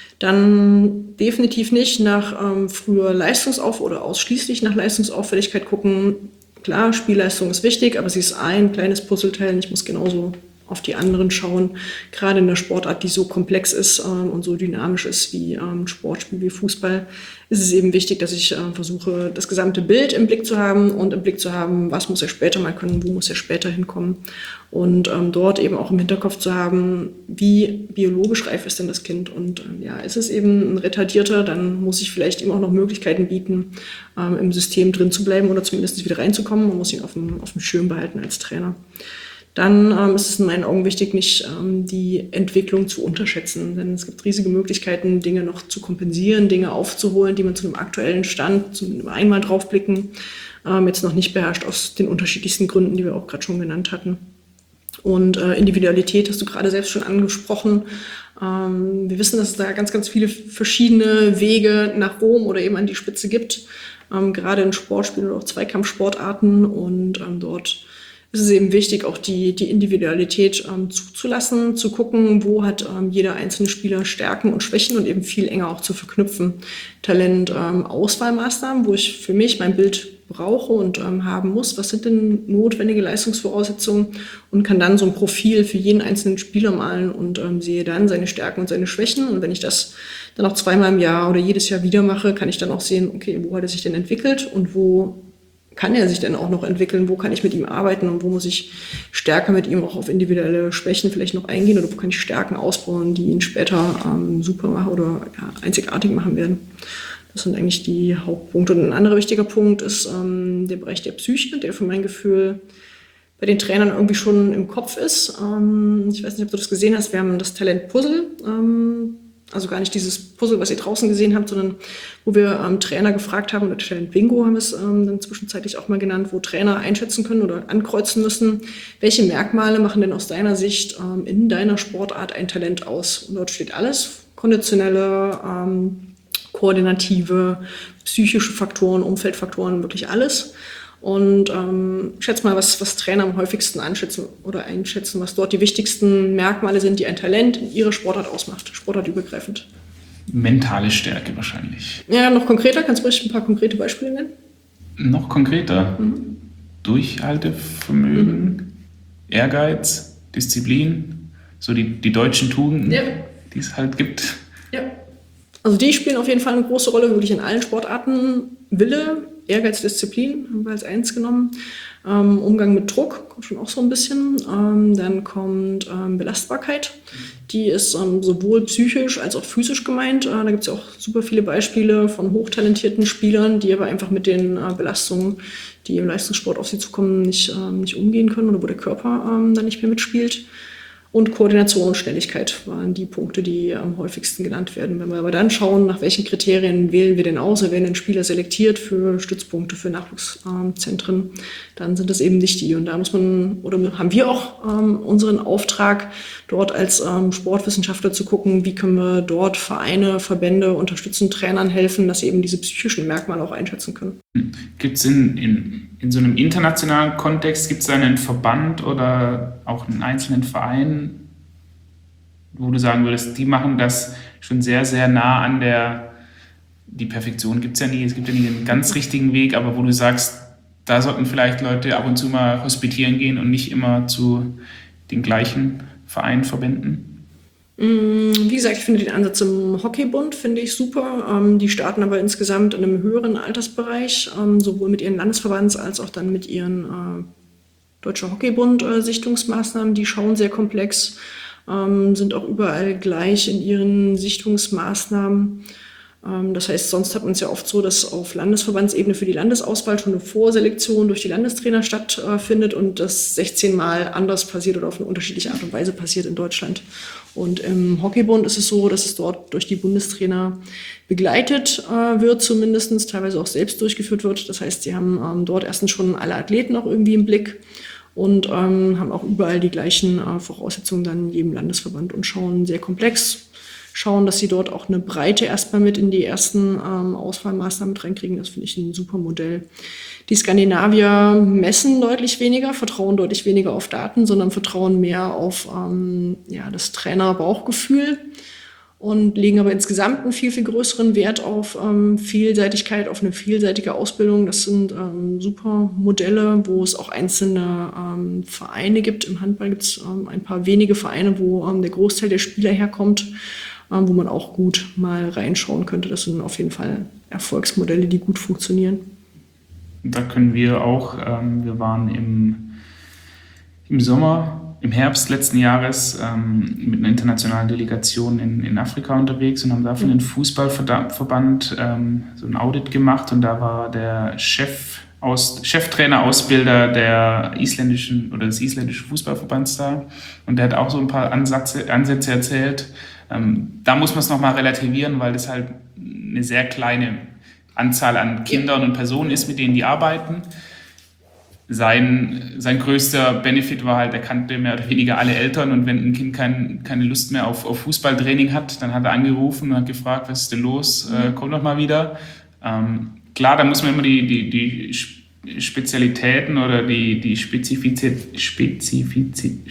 Dann definitiv nicht nach ähm, früher Leistungsauf- oder ausschließlich nach Leistungsauffälligkeit gucken. Klar, Spielleistung ist wichtig, aber sie ist ein kleines Puzzleteil. Ich muss genauso auf die anderen schauen. Gerade in einer Sportart, die so komplex ist ähm, und so dynamisch ist wie ähm, Sportspiel, wie Fußball, ist es eben wichtig, dass ich äh, versuche, das gesamte Bild im Blick zu haben und im Blick zu haben, was muss er später mal können, wo muss er später hinkommen. Und ähm, dort eben auch im Hinterkopf zu haben, wie biologisch reif ist denn das Kind. Und ähm, ja, ist es eben ein Retardierter, dann muss ich vielleicht ihm auch noch Möglichkeiten bieten, ähm, im System drin zu bleiben oder zumindest wieder reinzukommen. Man muss ihn auf dem, auf dem Schirm behalten als Trainer. Dann ähm, ist es in meinen Augen wichtig, nicht ähm, die Entwicklung zu unterschätzen. Denn es gibt riesige Möglichkeiten, Dinge noch zu kompensieren, Dinge aufzuholen, die man zu einem aktuellen Stand, zu einem einmal draufblicken, ähm, jetzt noch nicht beherrscht, aus den unterschiedlichsten Gründen, die wir auch gerade schon genannt hatten. Und äh, Individualität hast du gerade selbst schon angesprochen. Ähm, wir wissen, dass es da ganz, ganz viele verschiedene Wege nach Rom oder eben an die Spitze gibt, ähm, gerade in Sportspielen oder auch Zweikampfsportarten. Und ähm, dort ist es eben wichtig, auch die, die Individualität ähm, zuzulassen, zu gucken, wo hat ähm, jeder einzelne Spieler Stärken und Schwächen und eben viel enger auch zu verknüpfen. Talent, ähm, Auswahlmaßnahmen, wo ich für mich mein Bild brauche und ähm, haben muss. Was sind denn notwendige Leistungsvoraussetzungen? Und kann dann so ein Profil für jeden einzelnen Spieler malen und ähm, sehe dann seine Stärken und seine Schwächen. Und wenn ich das dann auch zweimal im Jahr oder jedes Jahr wieder mache, kann ich dann auch sehen, okay, wo hat er sich denn entwickelt und wo kann er sich denn auch noch entwickeln, wo kann ich mit ihm arbeiten und wo muss ich stärker mit ihm auch auf individuelle Schwächen vielleicht noch eingehen oder wo kann ich Stärken ausbauen, die ihn später ähm, super machen oder ja, einzigartig machen werden. Das sind eigentlich die Hauptpunkte. Und ein anderer wichtiger Punkt ist ähm, der Bereich der Psyche, der für mein Gefühl bei den Trainern irgendwie schon im Kopf ist. Ähm, ich weiß nicht, ob du das gesehen hast, wir haben das Talent-Puzzle, ähm, also gar nicht dieses Puzzle, was ihr draußen gesehen habt, sondern wo wir ähm, Trainer gefragt haben, oder Talent-Bingo haben wir es ähm, dann zwischenzeitlich auch mal genannt, wo Trainer einschätzen können oder ankreuzen müssen, welche Merkmale machen denn aus deiner Sicht ähm, in deiner Sportart ein Talent aus? Und dort steht alles, konditionelle, ähm, koordinative, psychische Faktoren, Umfeldfaktoren, wirklich alles. Und ähm, schätze mal, was, was Trainer am häufigsten anschätzen oder einschätzen, was dort die wichtigsten Merkmale sind, die ein Talent in ihrer Sportart ausmacht, sportartübergreifend. Mentale Stärke wahrscheinlich. Ja, noch konkreter, kannst du ruhig ein paar konkrete Beispiele nennen? Noch konkreter? Mhm. Durchhaltevermögen, mhm. Ehrgeiz, Disziplin, so die, die deutschen Tugenden, ja. die es halt gibt. Ja. Also die spielen auf jeden Fall eine große Rolle, wirklich in allen Sportarten. Wille, Ehrgeiz, Disziplin haben wir als eins genommen. Ähm, Umgang mit Druck kommt schon auch so ein bisschen. Ähm, dann kommt ähm, Belastbarkeit. Die ist ähm, sowohl psychisch als auch physisch gemeint. Äh, da gibt es ja auch super viele Beispiele von hochtalentierten Spielern, die aber einfach mit den äh, Belastungen, die im Leistungssport auf sie zukommen, nicht, ähm, nicht umgehen können oder wo der Körper ähm, dann nicht mehr mitspielt. Und Koordination und Schnelligkeit waren die Punkte, die am häufigsten genannt werden. Wenn wir aber dann schauen, nach welchen Kriterien wählen wir denn aus, oder werden denn Spieler selektiert für Stützpunkte, für Nachwuchszentren, dann sind das eben nicht die. Und da muss man, oder haben wir auch ähm, unseren Auftrag, dort als ähm, Sportwissenschaftler zu gucken, wie können wir dort Vereine, Verbände unterstützen, Trainern helfen, dass sie eben diese psychischen Merkmale auch einschätzen können. Gibt es in, in, in so einem internationalen Kontext, gibt es einen Verband oder auch einen einzelnen Verein, wo du sagen würdest, die machen das schon sehr, sehr nah an der, die Perfektion gibt es ja nie, es gibt ja nie den ganz richtigen Weg, aber wo du sagst, da sollten vielleicht Leute ab und zu mal hospitieren gehen und nicht immer zu den gleichen Vereinen, Verbänden? Wie gesagt, ich finde den Ansatz im Hockeybund finde ich super. Ähm, die starten aber insgesamt in einem höheren Altersbereich, ähm, sowohl mit ihren Landesverbands- als auch dann mit ihren äh, Deutscher Hockeybund-Sichtungsmaßnahmen. Die schauen sehr komplex, ähm, sind auch überall gleich in ihren Sichtungsmaßnahmen. Ähm, das heißt, sonst hat man es ja oft so, dass auf Landesverbandsebene für die Landesauswahl schon eine Vorselektion durch die Landestrainer stattfindet und das sechzehn Mal anders passiert oder auf eine unterschiedliche Art und Weise passiert in Deutschland. Und im Hockeybund ist es so, dass es dort durch die Bundestrainer begleitet äh, wird, zumindest teilweise auch selbst durchgeführt wird. Das heißt, sie haben ähm, dort erstens schon alle Athleten auch irgendwie im Blick und ähm, haben auch überall die gleichen äh, Voraussetzungen dann in jedem Landesverband und schauen sehr komplex, schauen, dass sie dort auch eine Breite erstmal mit in die ersten ähm, Auswahlmaßnahmen mit reinkriegen. Das finde ich ein super Modell. Die Skandinavier messen deutlich weniger, vertrauen deutlich weniger auf Daten, sondern vertrauen mehr auf ähm, ja, das Trainer-Bauchgefühl und legen aber insgesamt einen viel, viel größeren Wert auf ähm, Vielseitigkeit, auf eine vielseitige Ausbildung. Das sind ähm, super Modelle, wo es auch einzelne ähm, Vereine gibt. Im Handball gibt es ähm, ein paar wenige Vereine, wo ähm, der Großteil der Spieler herkommt, ähm, wo man auch gut mal reinschauen könnte. Das sind auf jeden Fall Erfolgsmodelle, die gut funktionieren. Da können wir auch, ähm, wir waren im, im Sommer, im Herbst letzten Jahres ähm, mit einer internationalen Delegation in, in Afrika unterwegs und haben da für den Fußballverband ähm, so ein Audit gemacht und da war der Chef aus, Cheftrainer, Ausbilder der isländischen oder des isländischen Fußballverbands da und der hat auch so ein paar Ansätze, Ansätze erzählt. Ähm, da muss man es nochmal relativieren, weil das halt eine sehr kleine Anzahl an Kindern und Personen ist, mit denen die arbeiten. Sein, sein größter Benefit war halt, er kannte mehr oder weniger alle Eltern und wenn ein Kind kein, keine Lust mehr auf, auf Fußballtraining hat, dann hat er angerufen und hat gefragt, was ist denn los, äh, komm doch mal wieder. Ähm, klar, da muss man immer die, die, die Spezialitäten oder die, die Spezifizität, Spezifizität,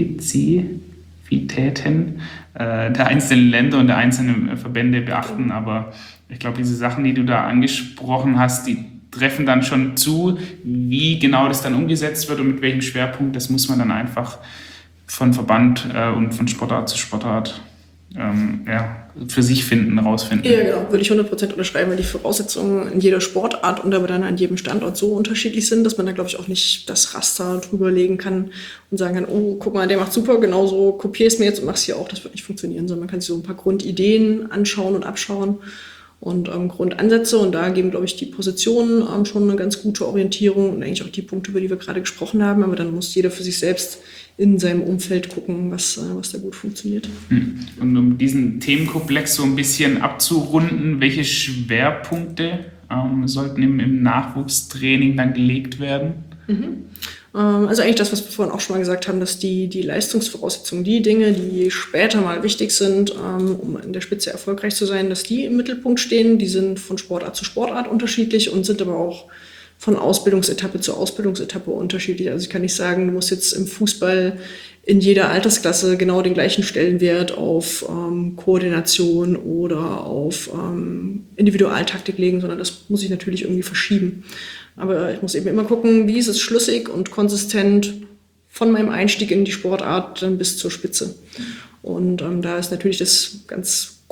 Spezifitäten äh, der einzelnen Länder und der einzelnen Verbände beachten, aber ich glaube, diese Sachen, die du da angesprochen hast, die treffen dann schon zu. Wie genau das dann umgesetzt wird und mit welchem Schwerpunkt, das muss man dann einfach von Verband äh, und von Sportart zu Sportart ähm, ja, für sich finden, rausfinden. Ja, genau, würde ich hundert Prozent unterschreiben, weil die Voraussetzungen in jeder Sportart und aber dann an jedem Standort so unterschiedlich sind, dass man da, glaube ich, auch nicht das Raster drüber legen kann und sagen kann, oh, guck mal, der macht super, genauso kopier es mir jetzt und mach's hier auch. Das wird nicht funktionieren, sondern man kann sich so ein paar Grundideen anschauen und abschauen und ähm, Grundansätze und da geben, glaube ich, die Positionen ähm, schon eine ganz gute Orientierung und eigentlich auch die Punkte, über die wir gerade gesprochen haben, aber dann muss jeder für sich selbst in seinem Umfeld gucken, was, äh, was da gut funktioniert. Und um diesen Themenkomplex so ein bisschen abzurunden, welche Schwerpunkte ähm, sollten im, im Nachwuchstraining dann gelegt werden? Mhm. Also eigentlich das, was wir vorhin auch schon mal gesagt haben, dass die, die Leistungsvoraussetzungen, die Dinge, die später mal wichtig sind, um in der Spitze erfolgreich zu sein, dass die im Mittelpunkt stehen. Die sind von Sportart zu Sportart unterschiedlich und sind aber auch von Ausbildungsetappe zu Ausbildungsetappe unterschiedlich. Also ich kann nicht sagen, du musst jetzt im Fußball in jeder Altersklasse genau den gleichen Stellenwert auf ähm, Koordination oder auf ähm, Individualtaktik legen, sondern das muss sich natürlich irgendwie verschieben. Aber ich muss eben immer gucken, wie ist es schlüssig und konsistent von meinem Einstieg in die Sportart dann bis zur Spitze. Und ähm, da ist natürlich das ganz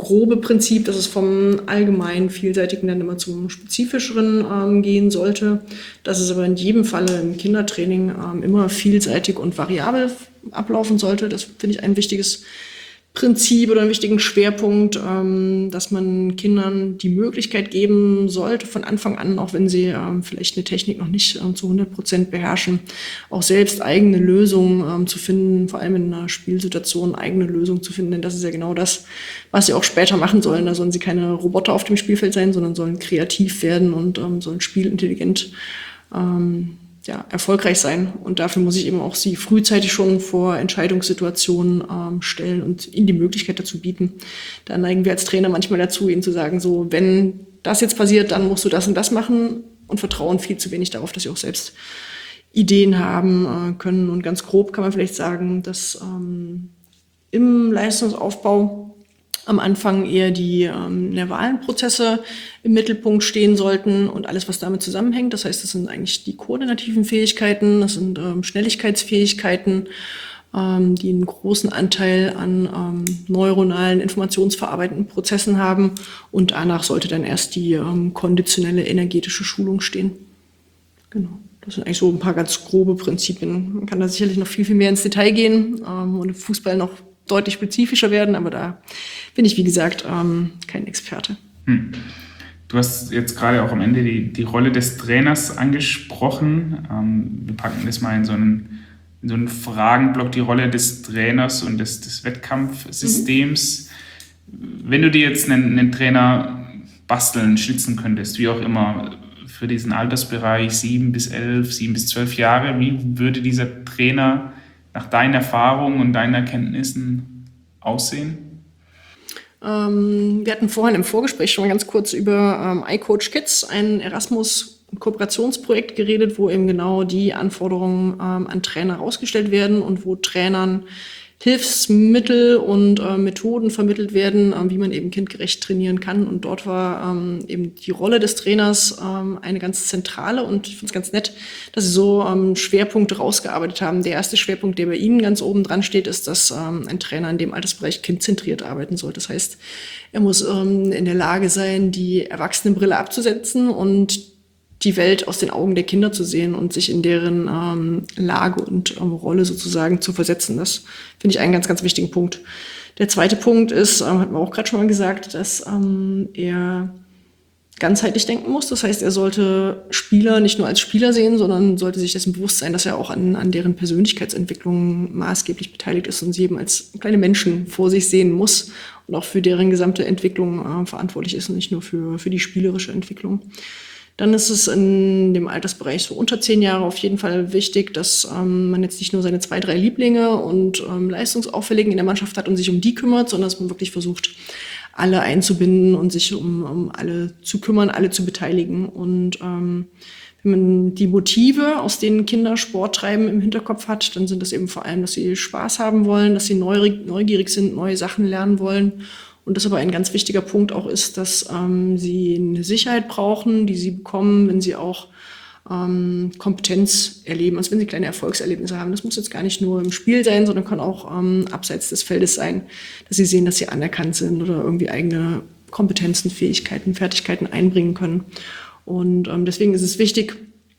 grobe Prinzip, dass es vom allgemeinen Vielseitigen dann immer zum Spezifischeren ähm, gehen sollte. Dass es aber in jedem Falle im Kindertraining ähm, immer vielseitig und variabel ablaufen sollte. Das finde ich ein wichtiges Prinzip oder einen wichtigen Schwerpunkt, ähm, dass man Kindern die Möglichkeit geben sollte, von Anfang an, auch wenn sie ähm, vielleicht eine Technik noch nicht ähm, zu hundert Prozent beherrschen, auch selbst eigene Lösungen ähm, zu finden, vor allem in einer Spielsituation eigene Lösungen zu finden, denn das ist ja genau das, was sie auch später machen sollen. Da sollen sie keine Roboter auf dem Spielfeld sein, sondern sollen kreativ werden und ähm, sollen spielintelligent ähm, ja, erfolgreich sein. Und dafür muss ich eben auch sie frühzeitig schon vor Entscheidungssituationen ähm, stellen und ihnen die Möglichkeit dazu bieten. Da neigen wir als Trainer manchmal dazu, ihnen zu sagen, so, wenn das jetzt passiert, dann musst du das und das machen, und vertrauen viel zu wenig darauf, dass sie auch selbst Ideen haben äh, können. Und ganz grob kann man vielleicht sagen, dass ähm, im Leistungsaufbau am Anfang eher die ähm, nervalen Prozesse im Mittelpunkt stehen sollten und alles, was damit zusammenhängt. Das heißt, das sind eigentlich die koordinativen Fähigkeiten, das sind ähm, Schnelligkeitsfähigkeiten, ähm, die einen großen Anteil an ähm, neuronalen, informationsverarbeitenden Prozessen haben. Und danach sollte dann erst die ähm, konditionelle energetische Schulung stehen. Genau. Das sind eigentlich so ein paar ganz grobe Prinzipien. Man kann da sicherlich noch viel, viel mehr ins Detail gehen ähm, und im Fußball noch deutlich spezifischer werden, aber da bin ich, wie gesagt, ähm, kein Experte. Hm. Du hast jetzt gerade auch am Ende die, die Rolle des Trainers angesprochen. Ähm, wir packen das mal in so einen, in so einen Fragenblock, die Rolle des Trainers und des, des Wettkampfsystems. Mhm. Wenn du dir jetzt einen, einen Trainer basteln, schnitzen könntest, wie auch immer, für diesen Altersbereich sieben bis elf, sieben bis zwölf Jahre, wie würde dieser Trainer nach deinen Erfahrungen und deinen Erkenntnissen aussehen? Ähm, wir hatten vorhin im Vorgespräch schon mal ganz kurz über ähm, iCoach Kids, ein Erasmus-Kooperationsprojekt geredet, wo eben genau die Anforderungen ähm, an Trainer herausgestellt werden und wo Trainern Hilfsmittel und äh, Methoden vermittelt werden, äh, wie man eben kindgerecht trainieren kann. Und dort war ähm, eben die Rolle des Trainers ähm, eine ganz zentrale, und ich finde es ganz nett, dass sie so ähm, Schwerpunkte rausgearbeitet haben. Der erste Schwerpunkt, der bei Ihnen ganz oben dran steht, ist, dass ähm, ein Trainer in dem Altersbereich kindzentriert arbeiten soll. Das heißt, er muss ähm, in der Lage sein, die Erwachsenenbrille abzusetzen und die Welt aus den Augen der Kinder zu sehen und sich in deren ähm, Lage und ähm, Rolle sozusagen zu versetzen. Das finde ich einen ganz, ganz wichtigen Punkt. Der zweite Punkt ist, ähm, hat man auch gerade schon mal gesagt, dass ähm, er ganzheitlich denken muss. Das heißt, er sollte Spieler nicht nur als Spieler sehen, sondern sollte sich dessen bewusst sein, dass er auch an, an deren Persönlichkeitsentwicklung maßgeblich beteiligt ist und sie eben als kleine Menschen vor sich sehen muss und auch für deren gesamte Entwicklung äh, verantwortlich ist und nicht nur für, für die spielerische Entwicklung. Dann ist es in dem Altersbereich so unter zehn Jahre auf jeden Fall wichtig, dass ähm, man jetzt nicht nur seine zwei, drei Lieblinge und ähm, Leistungsauffälligen in der Mannschaft hat und sich um die kümmert, sondern dass man wirklich versucht, alle einzubinden und sich um, um alle zu kümmern, alle zu beteiligen. Und ähm, wenn man die Motive, aus denen Kinder Sport treiben, im Hinterkopf hat, dann sind das eben vor allem, dass sie Spaß haben wollen, dass sie neugierig sind, neue Sachen lernen wollen. Und das aber ein ganz wichtiger Punkt auch ist, dass ähm, sie eine Sicherheit brauchen, die sie bekommen, wenn sie auch ähm, Kompetenz erleben, also wenn sie kleine Erfolgserlebnisse haben. Das muss jetzt gar nicht nur im Spiel sein, sondern kann auch ähm, abseits des Feldes sein, dass sie sehen, dass sie anerkannt sind oder irgendwie eigene Kompetenzen, Fähigkeiten, Fertigkeiten einbringen können. Und ähm, deswegen ist es wichtig,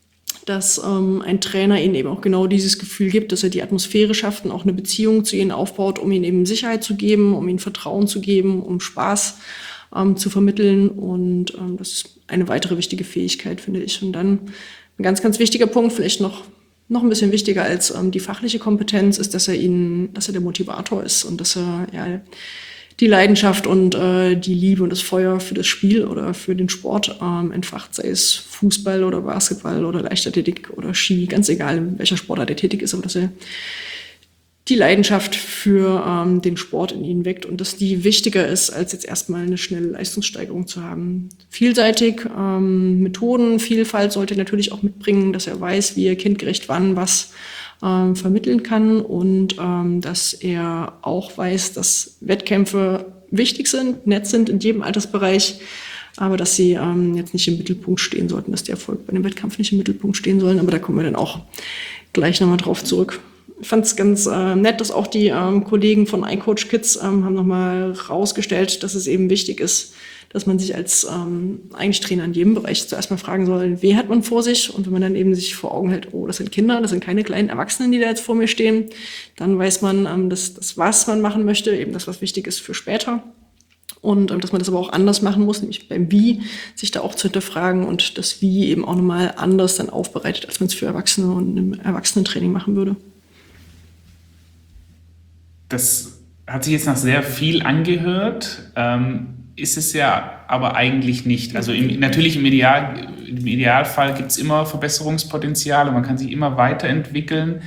dass ähm, ein Trainer ihnen eben auch genau dieses Gefühl gibt, dass er die Atmosphäre schafft und auch eine Beziehung zu ihnen aufbaut, um ihnen eben Sicherheit zu geben, um ihnen Vertrauen zu geben, um Spaß ähm, zu vermitteln. Und ähm, das ist eine weitere wichtige Fähigkeit, finde ich. Und dann ein ganz, ganz wichtiger Punkt, vielleicht noch, noch ein bisschen wichtiger als ähm, die fachliche Kompetenz, ist, dass er ihnen, dass er der Motivator ist und dass er ja die Leidenschaft und äh, die Liebe und das Feuer für das Spiel oder für den Sport ähm, entfacht, sei es Fußball oder Basketball oder Leichtathletik oder Ski, ganz egal, in welcher Sportart er tätig ist, aber dass er die Leidenschaft für ähm, den Sport in ihnen weckt und dass die wichtiger ist, als jetzt erstmal eine schnelle Leistungssteigerung zu haben. Vielseitig, ähm, Methodenvielfalt sollte er natürlich auch mitbringen, dass er weiß, wie er kindgerecht wann was Ähm, vermitteln kann und ähm, dass er auch weiß, dass Wettkämpfe wichtig sind, nett sind in jedem Altersbereich, aber dass sie ähm, jetzt nicht im Mittelpunkt stehen sollten, dass der Erfolg bei dem Wettkampf nicht im Mittelpunkt stehen sollen. Aber da kommen wir dann auch gleich nochmal drauf zurück. Ich fand es ganz äh, nett, dass auch die ähm, Kollegen von iCoach Kids ähm, haben nochmal rausgestellt, dass es eben wichtig ist, dass man sich als ähm, eigentlich Trainer in jedem Bereich zuerst mal fragen soll, wen hat man vor sich? Und wenn man dann eben sich vor Augen hält, oh, das sind Kinder, das sind keine kleinen Erwachsenen, die da jetzt vor mir stehen, dann weiß man, ähm, dass das, was man machen möchte, eben das, was wichtig ist für später. Und ähm, dass man das aber auch anders machen muss, nämlich beim Wie, sich da auch zu hinterfragen und das Wie eben auch nochmal anders dann aufbereitet, als man es für Erwachsene und im Erwachsenentraining machen würde. Das hat sich jetzt nach sehr viel angehört, ähm, ist es ja aber eigentlich nicht. Also im, natürlich im, Ideal, im Idealfall gibt es immer Verbesserungspotenzial und man kann sich immer weiterentwickeln.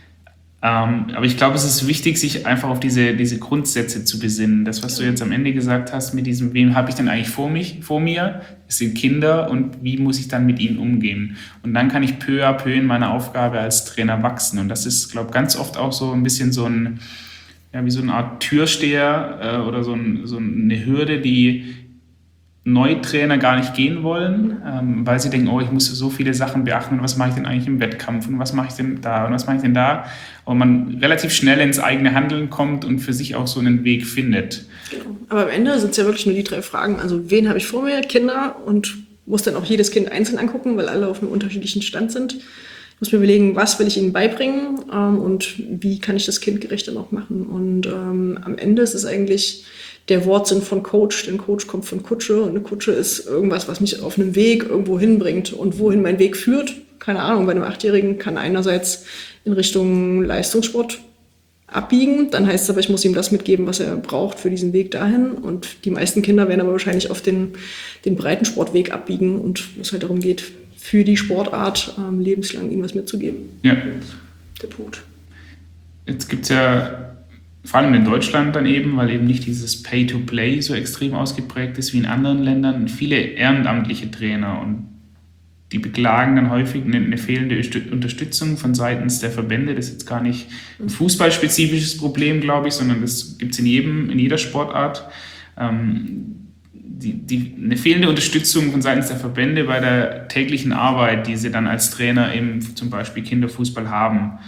Ähm, aber ich glaube, es ist wichtig, sich einfach auf diese, diese Grundsätze zu besinnen. Das, was du jetzt am Ende gesagt hast, mit diesem, wem habe ich denn eigentlich vor, mich, vor mir? Es sind Kinder und wie muss ich dann mit ihnen umgehen? Und dann kann ich peu à peu in meiner Aufgabe als Trainer wachsen. Und das ist, glaube ich, ganz oft auch so ein bisschen so ein, ja, wie so eine Art Türsteher äh, oder so, ein, so eine Hürde, die Neutrainer gar nicht gehen wollen, ähm, weil sie denken, oh, ich muss so viele Sachen beachten und was mache ich denn eigentlich im Wettkampf und was mache ich denn da und was mache ich denn da? Und man relativ schnell ins eigene Handeln kommt und für sich auch so einen Weg findet. Genau. Aber am Ende sind es ja wirklich nur die drei Fragen. Also wen habe ich vor mir? Kinder, und muss dann auch jedes Kind einzeln angucken, weil alle auf einem unterschiedlichen Stand sind. Ich muss mir überlegen, was will ich ihnen beibringen ähm, und wie kann ich das kindgerecht dann auch machen. Und ähm, am Ende ist es eigentlich der Wortsinn von Coach, denn Coach kommt von Kutsche und eine Kutsche ist irgendwas, was mich auf einem Weg irgendwo hinbringt. Und wohin mein Weg führt, keine Ahnung, bei einem Achtjährigen kann einerseits in Richtung Leistungssport abbiegen, dann heißt es aber, ich muss ihm das mitgeben, was er braucht für diesen Weg dahin. Und die meisten Kinder werden aber wahrscheinlich auf den, den Breitensportweg abbiegen und wo es halt darum geht, für die Sportart ähm, lebenslang ihm was mitzugeben. Ja. Der Punkt. Jetzt gibt es ja vor allem in Deutschland dann eben, weil eben nicht dieses Pay-to-Play so extrem ausgeprägt ist wie in anderen Ländern, viele ehrenamtliche Trainer und die beklagen dann häufig eine, eine fehlende Unterstützung von seitens der Verbände. Das ist jetzt gar nicht ein fußballspezifisches Problem, glaube ich, sondern das gibt es in jedem, in jeder Sportart. Ähm, die, die, eine fehlende Unterstützung von seitens der Verbände bei der täglichen Arbeit, die sie dann als Trainer im zum Beispiel Kinderfußball haben.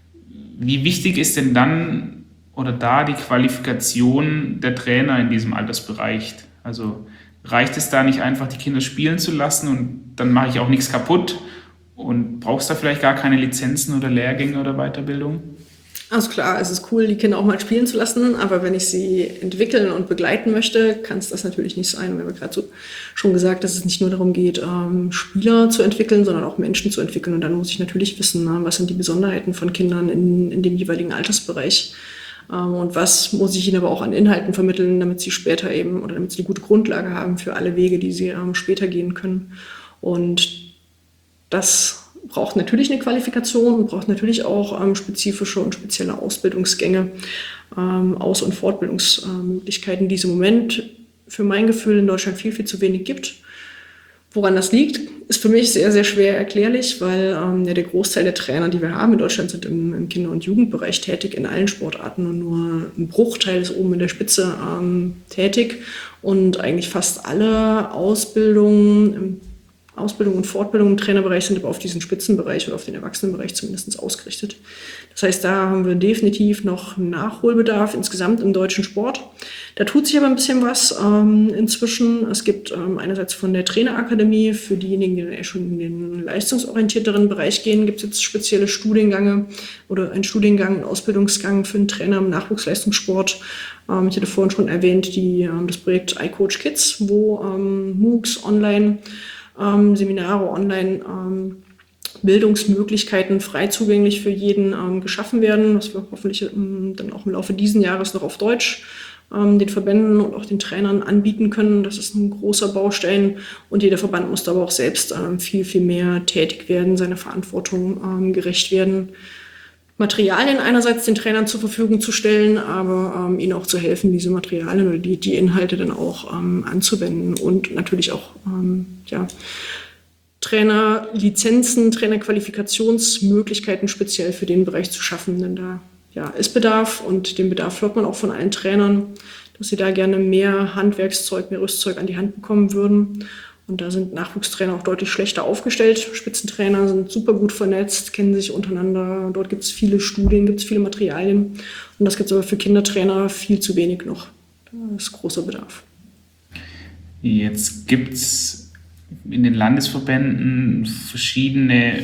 Wie wichtig ist denn dann oder da die Qualifikation der Trainer in diesem Altersbereich? Also reicht es da nicht einfach, die Kinder spielen zu lassen und dann mache ich auch nichts kaputt und brauchst da vielleicht gar keine Lizenzen oder Lehrgänge oder Weiterbildung? Also klar, es ist cool, die Kinder auch mal spielen zu lassen, aber wenn ich sie entwickeln und begleiten möchte, kann es das natürlich nicht sein. Wir haben ja gerade so schon gesagt, dass es nicht nur darum geht, ähm, Spieler zu entwickeln, sondern auch Menschen zu entwickeln. Und dann muss ich natürlich wissen, na, was sind die Besonderheiten von Kindern in, in dem jeweiligen Altersbereich. Und was muss ich ihnen aber auch an Inhalten vermitteln, damit sie später eben oder damit sie eine gute Grundlage haben für alle Wege, die sie ähm, später gehen können. Und das braucht natürlich eine Qualifikation und braucht natürlich auch ähm, spezifische und spezielle Ausbildungsgänge, ähm, Aus- und Fortbildungsmöglichkeiten, die es im Moment für mein Gefühl in Deutschland viel, viel zu wenig gibt. Woran das liegt, ist für mich sehr, sehr schwer erklärlich, weil ähm, ja, der Großteil der Trainer, die wir haben in Deutschland, sind im, im Kinder- und Jugendbereich tätig, in allen Sportarten, und nur ein Bruchteil ist oben in der Spitze ähm, tätig. Und eigentlich fast alle Ausbildungen, im Ausbildung und Fortbildung im Trainerbereich sind aber auf diesen Spitzenbereich oder auf den Erwachsenenbereich zumindest ausgerichtet. Das heißt, da haben wir definitiv noch Nachholbedarf insgesamt im deutschen Sport. Da tut sich aber ein bisschen was ähm, inzwischen. Es gibt ähm, einerseits von der Trainerakademie, für diejenigen, die dann schon in den leistungsorientierteren Bereich gehen, gibt es jetzt spezielle Studiengänge oder einen Studiengang, einen Ausbildungsgang für einen Trainer im Nachwuchsleistungssport. Ähm, ich hatte vorhin schon erwähnt, die, ähm, das Projekt iCoach Kids, wo ähm, MOOCs online Ähm, Seminare online, ähm, Bildungsmöglichkeiten frei zugänglich für jeden ähm, geschaffen werden, was wir hoffentlich ähm, dann auch im Laufe dieses Jahres noch auf Deutsch ähm, den Verbänden und auch den Trainern anbieten können. Das ist ein großer Baustein und jeder Verband muss da aber auch selbst ähm, viel, viel mehr tätig werden, seiner Verantwortung ähm, gerecht werden. Materialien einerseits den Trainern zur Verfügung zu stellen, aber ähm, ihnen auch zu helfen, diese Materialien oder die, die Inhalte dann auch ähm, anzuwenden und natürlich auch ähm, ja, Trainerlizenzen, Trainerqualifikationsmöglichkeiten speziell für den Bereich zu schaffen, denn da ja, ist Bedarf und den Bedarf hört man auch von allen Trainern, dass sie da gerne mehr Handwerkszeug, mehr Rüstzeug an die Hand bekommen würden. Und da sind Nachwuchstrainer auch deutlich schlechter aufgestellt. Spitzentrainer sind super gut vernetzt, kennen sich untereinander. Dort gibt es viele Studien, gibt es viele Materialien. Und das gibt es aber für Kindertrainer viel zu wenig noch. Da ist großer Bedarf. Jetzt gibt es in den Landesverbänden verschiedene,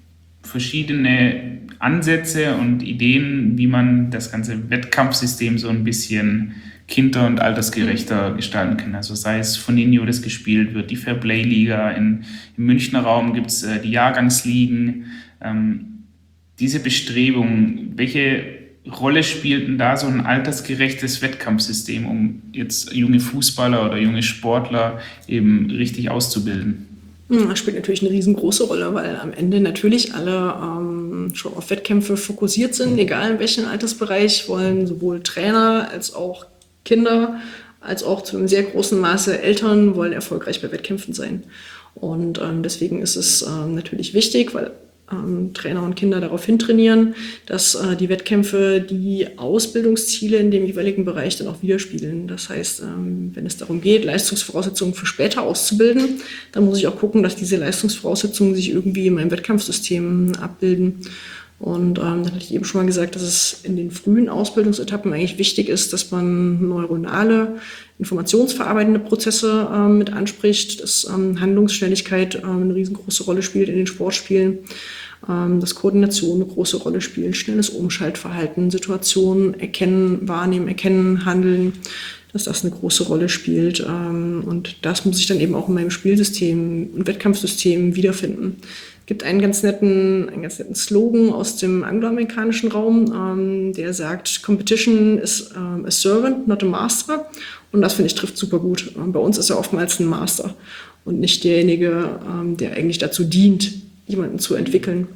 verschiedene Ansätze und Ideen, wie man das ganze Wettkampfsystem so ein bisschen kinder- und altersgerechter gestalten kann. Also sei es von Ninho, das gespielt wird, die Fairplay-Liga, in, im Münchner Raum gibt es äh, die Jahrgangsligen. Ähm, diese Bestrebungen, welche Rolle spielt denn da so ein altersgerechtes Wettkampfsystem, um jetzt junge Fußballer oder junge Sportler eben richtig auszubilden? Das spielt natürlich eine riesengroße Rolle, weil am Ende natürlich alle ähm, schon auf Wettkämpfe fokussiert sind, egal in welchem Altersbereich, wollen sowohl Trainer als auch Kinder, als auch zu einem sehr großen Maße Eltern wollen erfolgreich bei Wettkämpfen sein. Und ähm, deswegen ist es ähm, natürlich wichtig, weil ähm, Trainer und Kinder darauf hintrainieren, dass äh, die Wettkämpfe die Ausbildungsziele in dem jeweiligen Bereich dann auch widerspiegeln. Das heißt, ähm, wenn es darum geht, Leistungsvoraussetzungen für später auszubilden, dann muss ich auch gucken, dass diese Leistungsvoraussetzungen sich irgendwie in meinem Wettkampfsystem abbilden. Und ähm, dann hatte ich eben schon mal gesagt, dass es in den frühen Ausbildungsetappen eigentlich wichtig ist, dass man neuronale, informationsverarbeitende Prozesse ähm, mit anspricht, dass ähm, Handlungsschnelligkeit ähm, eine riesengroße Rolle spielt in den Sportspielen, ähm, dass Koordination eine große Rolle spielt, schnelles Umschaltverhalten, Situationen erkennen, wahrnehmen, erkennen, handeln, dass das eine große Rolle spielt. Ähm, und das muss ich dann eben auch in meinem Spielsystem und Wettkampfsystem wiederfinden. Es gibt einen ganz netten, einen ganz netten Slogan aus dem angloamerikanischen Raum, ähm, der sagt, Competition is um, a servant, not a master. Und das, finde ich, trifft super gut. Ähm, bei uns ist er oftmals ein Master und nicht derjenige, ähm, der eigentlich dazu dient, jemanden zu entwickeln.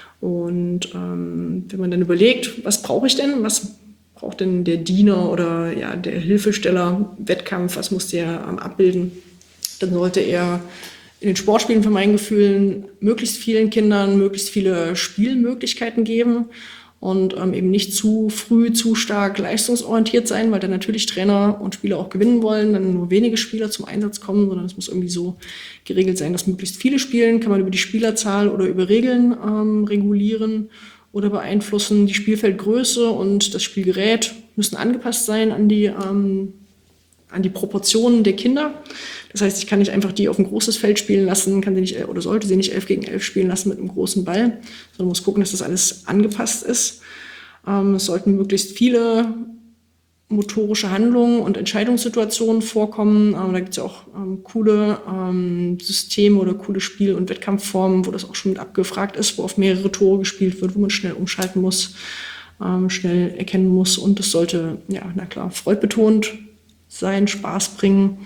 Und ähm, wenn man dann überlegt, was brauche ich denn, was braucht denn der Diener oder ja, der Hilfesteller Wettkampf, was muss der ähm, abbilden, dann sollte er in den Sportspielen für mein Gefühl möglichst vielen Kindern möglichst viele Spielmöglichkeiten geben und ähm, eben nicht zu früh, zu stark leistungsorientiert sein, weil dann natürlich Trainer und Spieler auch gewinnen wollen, dann nur wenige Spieler zum Einsatz kommen, sondern es muss irgendwie so geregelt sein, dass möglichst viele spielen, kann man über die Spielerzahl oder über Regeln ähm, regulieren oder beeinflussen. Die Spielfeldgröße und das Spielgerät müssen angepasst sein an die, ähm, an die Proportionen der Kinder. Das heißt, ich kann nicht einfach die auf ein großes Feld spielen lassen, kann sie nicht oder sollte sie nicht elf gegen elf spielen lassen mit einem großen Ball, sondern muss gucken, dass das alles angepasst ist. Ähm, es sollten möglichst viele motorische Handlungen und Entscheidungssituationen vorkommen. Ähm, da gibt es ja auch ähm, coole ähm, Systeme oder coole Spiel- und Wettkampfformen, wo das auch schon mit abgefragt ist, wo auf mehrere Tore gespielt wird, wo man schnell umschalten muss, ähm, schnell erkennen muss. Und es sollte, ja, na klar, freudbetont sein, Spaß bringen.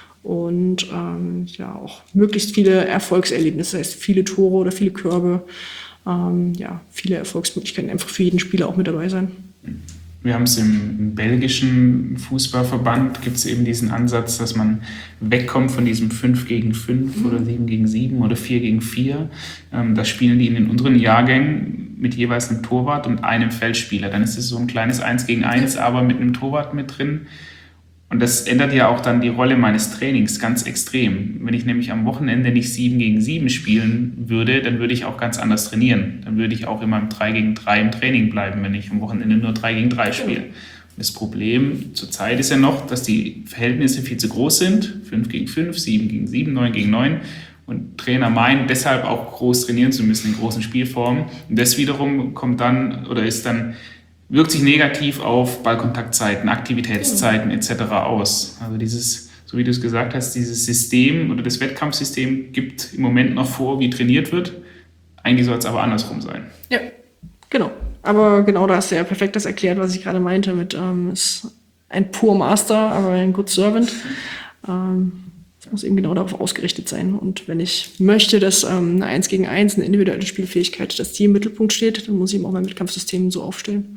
Und ähm, ja auch möglichst viele Erfolgserlebnisse, das heißt viele Tore oder viele Körbe, ähm, ja, viele Erfolgsmöglichkeiten einfach für jeden Spieler auch mit dabei sein. Wir haben es im, im belgischen Fußballverband, gibt es eben diesen Ansatz, dass man wegkommt von diesem fünf gegen fünf mhm. oder sieben gegen sieben oder vier gegen vier. Ähm, das spielen die in den unteren Jahrgängen mit jeweils einem Torwart und einem Feldspieler. Dann ist es so ein kleines eins gegen eins, aber mit einem Torwart mit drin. Und das ändert ja auch dann die Rolle meines Trainings ganz extrem. Wenn ich nämlich am Wochenende nicht sieben gegen sieben spielen würde, dann würde ich auch ganz anders trainieren. Dann würde ich auch immer im drei gegen drei im Training bleiben, wenn ich am Wochenende nur drei gegen drei spiele. Und das Problem zurzeit ist ja noch, dass die Verhältnisse viel zu groß sind. fünf gegen fünf, sieben gegen sieben, neun gegen neun. Und Trainer meinen, deshalb auch groß trainieren zu müssen in großen Spielformen. Und das wiederum kommt dann oder ist dann wirkt sich negativ auf Ballkontaktzeiten, Aktivitätszeiten et cetera aus. Also dieses, so wie du es gesagt hast, dieses System oder das Wettkampfsystem gibt im Moment noch vor, wie trainiert wird. Eigentlich soll es aber andersrum sein. Ja, genau. Aber genau da hast du ja perfekt das erklärt, was ich gerade meinte mit ähm, ist ein Poor Master, aber ein Good Servant. Ähm, es muss eben genau darauf ausgerichtet sein. Und wenn ich möchte, dass ähm, eine eins gegen eins, eine individuelle Spielfähigkeit, dass die im Mittelpunkt steht, dann muss ich eben auch mein Wettkampfsystem so aufstellen.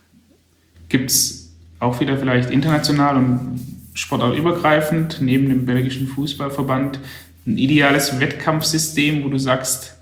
Gibt es auch wieder vielleicht international und sportartübergreifend neben dem belgischen Fußballverband ein ideales Wettkampfsystem, wo du sagst,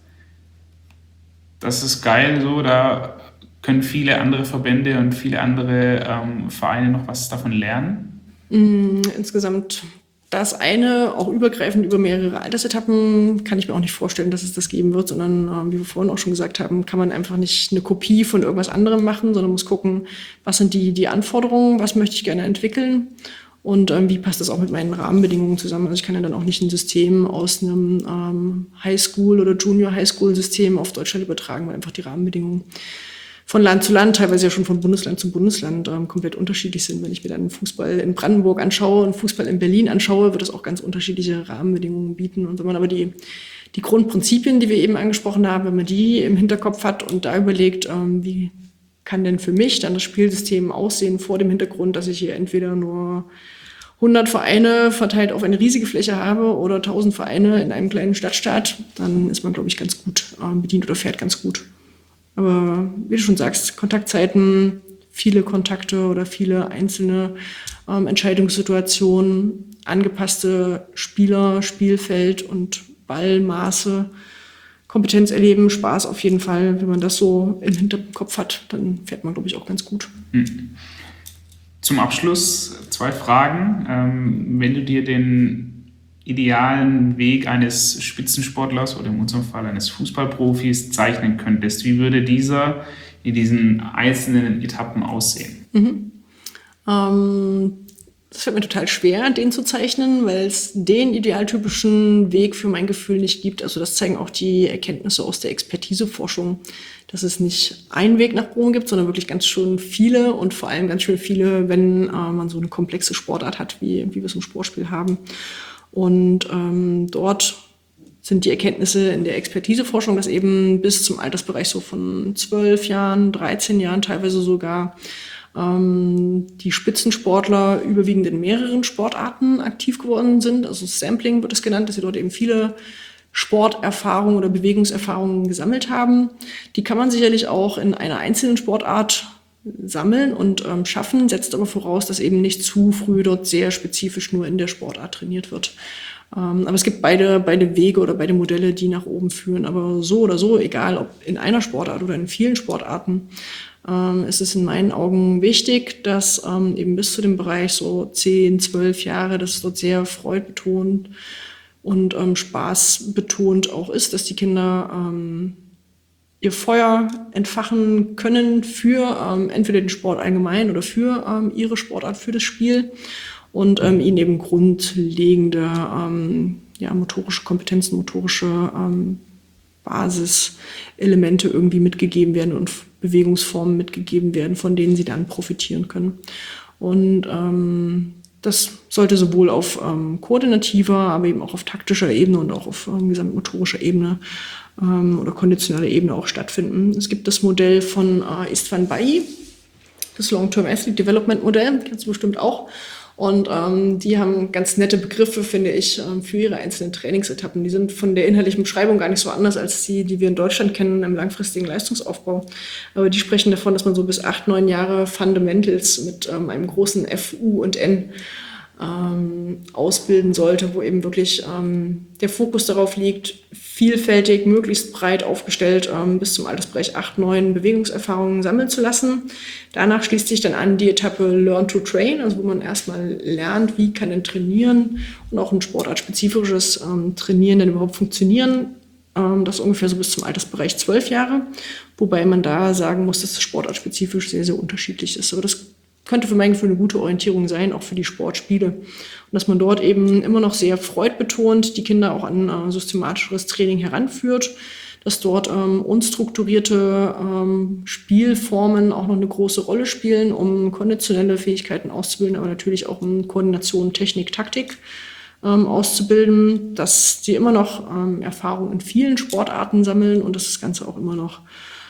das ist geil, so, da können viele andere Verbände und viele andere ähm, Vereine noch was davon lernen? Mm, insgesamt das eine, auch übergreifend über mehrere Altersetappen, kann ich mir auch nicht vorstellen, dass es das geben wird, sondern äh, wie wir vorhin auch schon gesagt haben, kann man einfach nicht eine Kopie von irgendwas anderem machen, sondern muss gucken, was sind die, die Anforderungen, was möchte ich gerne entwickeln und ähm, wie passt das auch mit meinen Rahmenbedingungen zusammen. Also ich kann ja dann auch nicht ein System aus einem ähm, Highschool- oder Junior-Highschool-System auf Deutschland übertragen, weil einfach die Rahmenbedingungen von Land zu Land, teilweise ja schon von Bundesland zu Bundesland ähm, komplett unterschiedlich sind. Wenn ich mir dann Fußball in Brandenburg anschaue und Fußball in Berlin anschaue, wird es auch ganz unterschiedliche Rahmenbedingungen bieten. Und wenn man aber die, die Grundprinzipien, die wir eben angesprochen haben, wenn man die im Hinterkopf hat und da überlegt, ähm, wie kann denn für mich dann das Spielsystem aussehen vor dem Hintergrund, dass ich hier entweder nur hundert Vereine verteilt auf eine riesige Fläche habe oder tausend Vereine in einem kleinen Stadtstaat, dann ist man, glaube ich, ganz gut ähm, bedient oder fährt ganz gut. Aber wie du schon sagst, Kontaktzeiten, viele Kontakte oder viele einzelne ähm, Entscheidungssituationen, angepasste Spieler, Spielfeld und Ballmaße, Kompetenz erleben, Spaß auf jeden Fall. Wenn man das so im Hinterkopf hat, dann fährt man, glaube ich, auch ganz gut. Zum Abschluss zwei Fragen. Ähm, wenn du dir den idealen Weg eines Spitzensportlers oder in unserem Fall eines Fußballprofis zeichnen könntest, wie würde dieser in diesen einzelnen Etappen aussehen? Mhm. Ähm, das fällt mir total schwer, den zu zeichnen, weil es den idealtypischen Weg für mein Gefühl nicht gibt. Also das zeigen auch die Erkenntnisse aus der Expertiseforschung, dass es nicht einen Weg nach Rom gibt, sondern wirklich ganz schön viele und vor allem ganz schön viele, wenn äh, man so eine komplexe Sportart hat, wie, wie wir es im Sportspiel haben. Und ähm, dort sind die Erkenntnisse in der Expertiseforschung, dass eben bis zum Altersbereich so von zwölf Jahren, dreizehn Jahren teilweise sogar ähm, die Spitzensportler überwiegend in mehreren Sportarten aktiv geworden sind. Also Sampling wird es genannt, dass sie dort eben viele Sporterfahrungen oder Bewegungserfahrungen gesammelt haben. Die kann man sicherlich auch in einer einzelnen Sportart sammeln und ähm, schaffen, setzt aber voraus, dass eben nicht zu früh dort sehr spezifisch nur in der Sportart trainiert wird. Ähm, aber es gibt beide, beide Wege oder beide Modelle, die nach oben führen. Aber so oder so, egal ob in einer Sportart oder in vielen Sportarten, ähm, ist es in meinen Augen wichtig, dass ähm, eben bis zu dem Bereich so zehn, zwölf Jahre, dass es dort sehr freudbetont und ähm, spaßbetont auch ist, dass die Kinder ähm, ihr Feuer entfachen können für ähm, entweder den Sport allgemein oder für ähm, ihre Sportart, für das Spiel und ähm, ihnen eben grundlegende ähm, ja, motorische Kompetenzen, motorische ähm, Basiselemente irgendwie mitgegeben werden und Bewegungsformen mitgegeben werden, von denen sie dann profitieren können. Und ähm, das sollte sowohl auf ähm, koordinativer, aber eben auch auf taktischer Ebene und auch auf ähm, gesamtmotorischer Ebene ähm, oder konditioneller Ebene auch stattfinden. Es gibt das Modell von äh, Istvan Bayi, das Long-Term Athlete Development Modell, kennst du bestimmt auch. Und ähm, die haben ganz nette Begriffe, finde ich, ähm, für ihre einzelnen Trainingsetappen. Die sind von der inhaltlichen Beschreibung gar nicht so anders als die, die wir in Deutschland kennen im langfristigen Leistungsaufbau. Aber die sprechen davon, dass man so bis acht, neun Jahre Fundamentals mit ähm, einem großen F, U und N ähm, ausbilden sollte, wo eben wirklich ähm, der Fokus darauf liegt, vielfältig, möglichst breit aufgestellt ähm, bis zum Altersbereich acht, neun Bewegungserfahrungen sammeln zu lassen. Danach schließt sich dann an die Etappe Learn to Train, also wo man erstmal lernt, wie kann denn Trainieren und auch ein sportartspezifisches ähm, Trainieren denn überhaupt funktionieren. Ähm, das ungefähr so bis zum Altersbereich zwölf Jahre, wobei man da sagen muss, dass das sportartspezifisch sehr, sehr unterschiedlich ist. Aber das könnte für mein Gefühl eine gute Orientierung sein, auch für die Sportspiele. Und dass man dort eben immer noch sehr freudbetont die Kinder auch an äh, systematischeres Training heranführt, dass dort ähm, unstrukturierte ähm, Spielformen auch noch eine große Rolle spielen, um konditionelle Fähigkeiten auszubilden, aber natürlich auch um Koordination, Technik, Taktik ähm, auszubilden, dass sie immer noch ähm, Erfahrung in vielen Sportarten sammeln und dass das Ganze auch immer noch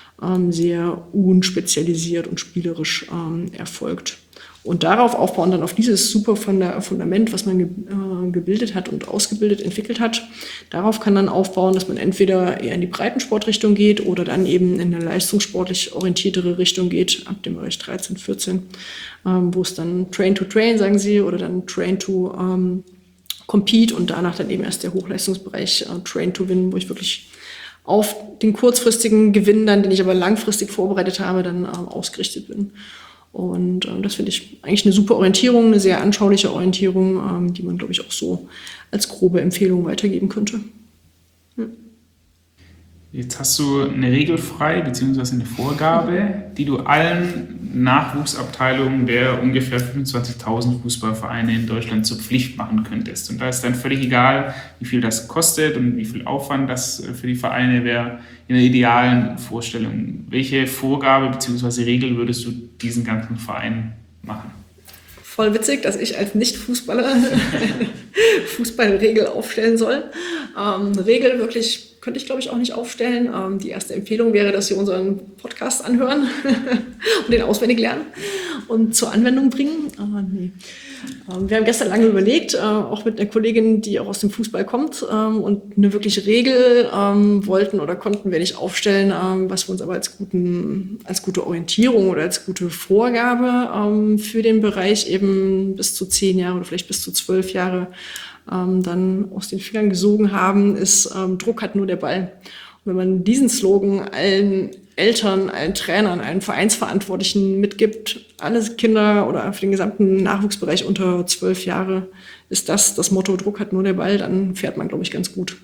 sehr unspezialisiert und spielerisch ähm, erfolgt. Und darauf aufbauen, dann auf dieses super Fundament, was man ge äh, gebildet hat und ausgebildet, entwickelt hat, darauf kann dann aufbauen, dass man entweder eher in die Breitensportrichtung geht oder dann eben in eine leistungssportlich orientiertere Richtung geht, ab dem Bereich dreizehn, vierzehn, ähm, wo es dann Train to Train, sagen sie, oder dann Train to ähm, Compete und danach dann eben erst der Hochleistungsbereich äh, Train to Win, wo ich wirklich auf den kurzfristigen Gewinn dann, den ich aber langfristig vorbereitet habe, dann ähm, ausgerichtet bin. Und ähm, das finde ich eigentlich eine super Orientierung, eine sehr anschauliche Orientierung, ähm, die man, glaube ich, auch so als grobe Empfehlung weitergeben könnte. Hm. Jetzt hast du eine Regel frei, beziehungsweise eine Vorgabe, die du allen Nachwuchsabteilungen der ungefähr fünfundzwanzigtausend Fußballvereine in Deutschland zur Pflicht machen könntest. Und da ist dann völlig egal, wie viel das kostet und wie viel Aufwand das für die Vereine wäre in der idealen Vorstellung. Welche Vorgabe bzw. Regel würdest du diesen ganzen Vereinen machen? Voll witzig, dass ich als Nicht-Fußballer Fußballregel aufstellen soll. Ähm, Regel wirklich könnte ich, glaube ich, auch nicht aufstellen. Ähm, die erste Empfehlung wäre, dass Sie unseren Podcast anhören und den auswendig lernen und zur Anwendung bringen. Aber nee. Ähm, wir haben gestern lange überlegt, äh, auch mit einer Kollegin, die auch aus dem Fußball kommt, ähm, und eine wirkliche Regel ähm, wollten oder konnten wir nicht aufstellen, ähm, was wir uns aber als, guten, als gute Orientierung oder als gute Vorgabe ähm, für den Bereich eben bis zu zehn Jahre oder vielleicht bis zu zwölf Jahre ähm, dann aus den Fingern gesogen haben, ist ähm, Druck hat nur der Ball. Und wenn man diesen Slogan allen Eltern, allen Trainern, allen Vereinsverantwortlichen mitgibt, alle Kinder oder für den gesamten Nachwuchsbereich unter zwölf Jahre, ist das das Motto, Druck hat nur der Ball, dann fährt man, glaube ich, ganz gut.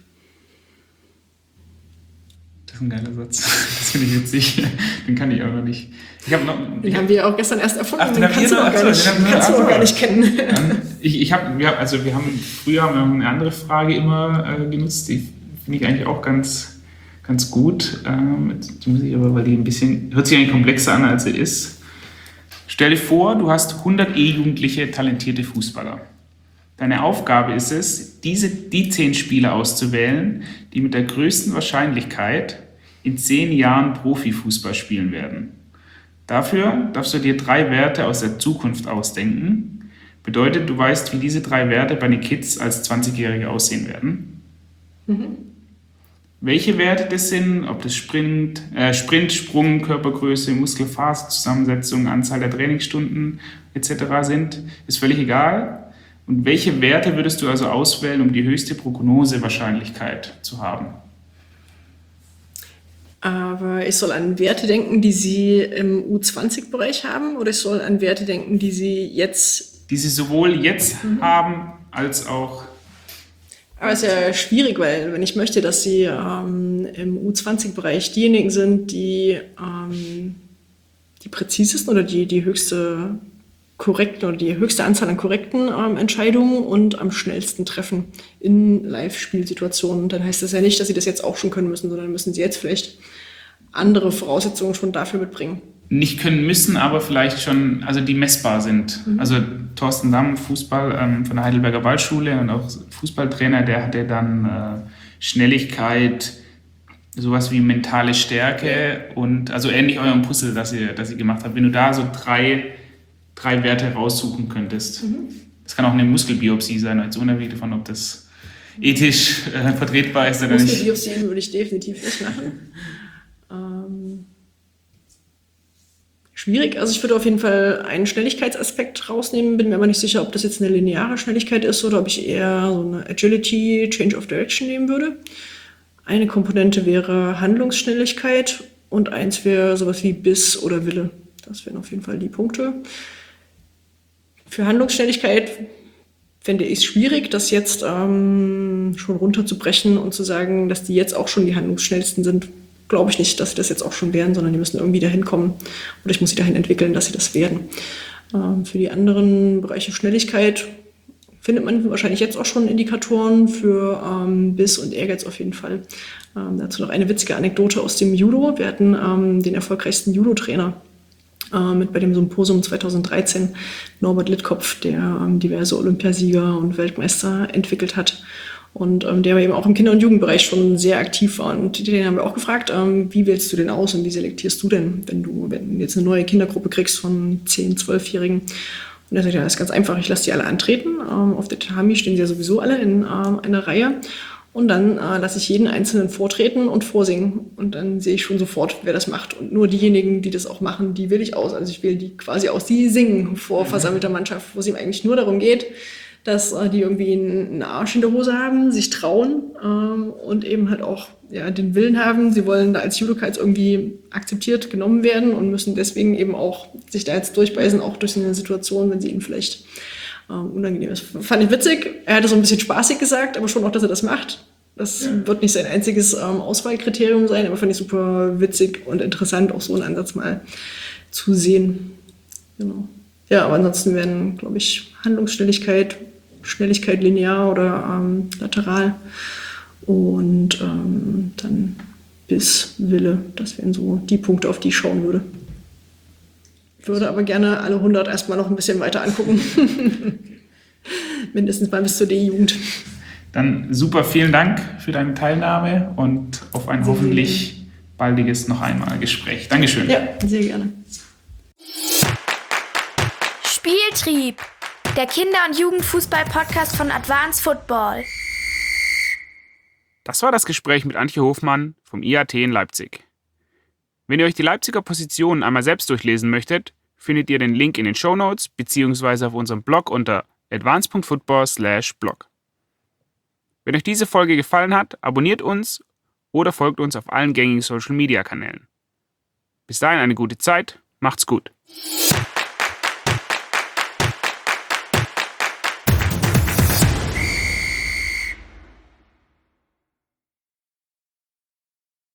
Das ist ein geiler Satz. Das finde ich witzig. Den kann ich auch noch nicht. Ich hab noch, den ich haben hab, wir auch gestern erst erfunden. Ach, den kannst du noch gar nicht, kannst du noch gar nicht kennen. Ich, ich habe, ja, also wir haben früher haben wir eine andere Frage immer äh, genutzt. Die finde ich eigentlich auch ganz, ganz gut. Ähm, die muss ich aber, weil die ein bisschen hört sich eigentlich komplexer an, als sie ist. Stell dir vor, du hast hundert E-Jugendliche talentierte Fußballer. Deine Aufgabe ist es, diese, die zehn Spieler auszuwählen, die mit der größten Wahrscheinlichkeit in zehn Jahren Profifußball spielen werden. Dafür darfst du dir drei Werte aus der Zukunft ausdenken. Bedeutet, du weißt, wie diese drei Werte bei den Kids als zwanzigjährige aussehen werden. Mhm. Welche Werte das sind, ob das Sprint, äh, Sprint, Sprung, Körpergröße, Muskelfaserzusammensetzung, Anzahl der Trainingsstunden et cetera sind, ist völlig egal. Und welche Werte würdest du also auswählen, um die höchste Prognosewahrscheinlichkeit zu haben? Aber ich soll an Werte denken, die Sie im U zwanzig Bereich haben, oder ich soll an Werte denken, die Sie jetzt... Die Sie sowohl jetzt mhm. haben, als auch... Aber es ist ja schwierig, weil wenn ich möchte, dass Sie ähm, im U zwanzig Bereich diejenigen sind, die ähm, die präzisesten oder die, die höchste korrekten oder die höchste Anzahl an korrekten ähm, Entscheidungen und am schnellsten treffen in Live-Spielsituationen, dann heißt das ja nicht, dass Sie das jetzt auch schon können müssen, sondern müssen Sie jetzt vielleicht andere Voraussetzungen schon dafür mitbringen. Nicht können müssen, aber vielleicht schon, also die messbar sind. Mhm. Also Thorsten Damm, Fußball ähm, von der Heidelberger Ballschule und auch Fußballtrainer, der hatte dann äh, Schnelligkeit, sowas wie mentale Stärke und also ähnlich eurem Puzzle, das ihr, das ihr gemacht habt. Wenn du da so drei, drei Werte raussuchen könntest, mhm. das kann auch eine Muskelbiopsie sein, als unabhängig davon, ob das ethisch äh, vertretbar ist oder nicht. Muskelbiopsien würde ich definitiv nicht machen. ähm Schwierig. Also ich würde auf jeden Fall einen Schnelligkeitsaspekt rausnehmen, bin mir aber nicht sicher, ob das jetzt eine lineare Schnelligkeit ist oder ob ich eher so eine Agility, Change of Direction nehmen würde. Eine Komponente wäre Handlungsschnelligkeit und eins wäre sowas wie Biss oder Wille. Das wären auf jeden Fall die Punkte. Für Handlungsschnelligkeit fände ich es schwierig, das jetzt ähm, schon runterzubrechen und zu sagen, dass die jetzt auch schon die handlungsschnellsten sind. Glaube ich nicht, dass sie das jetzt auch schon werden, sondern die müssen irgendwie dahin kommen oder ich muss sie dahin entwickeln, dass sie das werden. Ähm, für die anderen Bereiche Schnelligkeit findet man wahrscheinlich jetzt auch schon Indikatoren für ähm, Biss und Ehrgeiz auf jeden Fall. Ähm, dazu noch eine witzige Anekdote aus dem Judo. Wir hatten ähm, den erfolgreichsten Judo-Trainer äh, mit bei dem Symposium zweitausenddreizehn, Norbert Littkopf, der ähm, diverse Olympiasieger und Weltmeister entwickelt hat. Und ähm, der eben auch im Kinder- und Jugendbereich schon sehr aktiv war. Und den haben wir auch gefragt, ähm, wie wählst du denn aus und wie selektierst du denn, wenn du, wenn du jetzt eine neue Kindergruppe kriegst von zehn-, zwölfjährigen? Und er sagt, ja, das ist ganz einfach, ich lasse die alle antreten. Ähm, auf der Tatami stehen sie ja sowieso alle in ähm, einer Reihe. Und dann äh, lasse ich jeden Einzelnen vortreten und vorsingen. Und dann sehe ich schon sofort, wer das macht. Und nur diejenigen, die das auch machen, die wähle ich aus. Also ich wähle die quasi aus, die singen vor versammelter Mannschaft, wo es ihm eigentlich nur darum geht, dass äh, die irgendwie einen Arsch in der Hose haben, sich trauen ähm, und eben halt auch ja, den Willen haben. Sie wollen da als Judoka jetzt irgendwie akzeptiert genommen werden und müssen deswegen eben auch sich da jetzt durchbeißen, auch durch so eine Situation, wenn sie ihnen vielleicht äh, unangenehm ist. Fand ich witzig. Er hatte so ein bisschen spaßig gesagt, aber schon auch, dass er das macht. Das ja. wird nicht sein einziges ähm, Auswahlkriterium sein, aber fand ich super witzig und interessant, auch so einen Ansatz mal zu sehen. Genau. Ja, aber ansonsten werden, glaube ich, Handlungsschnelligkeit, Schnelligkeit linear oder ähm, lateral und ähm, dann bis Wille. Das wären so die Punkte, auf die ich schauen würde. Würde aber gerne alle hundert erstmal noch ein bisschen weiter angucken. Mindestens mal bis zur D-Jugend. Dann super, vielen Dank für deine Teilnahme und auf ein sehr hoffentlich baldiges noch einmal Gespräch. Dankeschön. Ja, sehr gerne. Spieltrieb, der Kinder- und Jugendfußball-Podcast von Advanced Football. Das war das Gespräch mit Antje Hofmann vom I A T in Leipzig. Wenn ihr euch die Leipziger Positionen einmal selbst durchlesen möchtet, findet ihr den Link in den Shownotes bzw. auf unserem Blog unter advanced punkt football slash blog. Wenn euch diese Folge gefallen hat, abonniert uns oder folgt uns auf allen gängigen Social-Media-Kanälen. Bis dahin eine gute Zeit, macht's gut.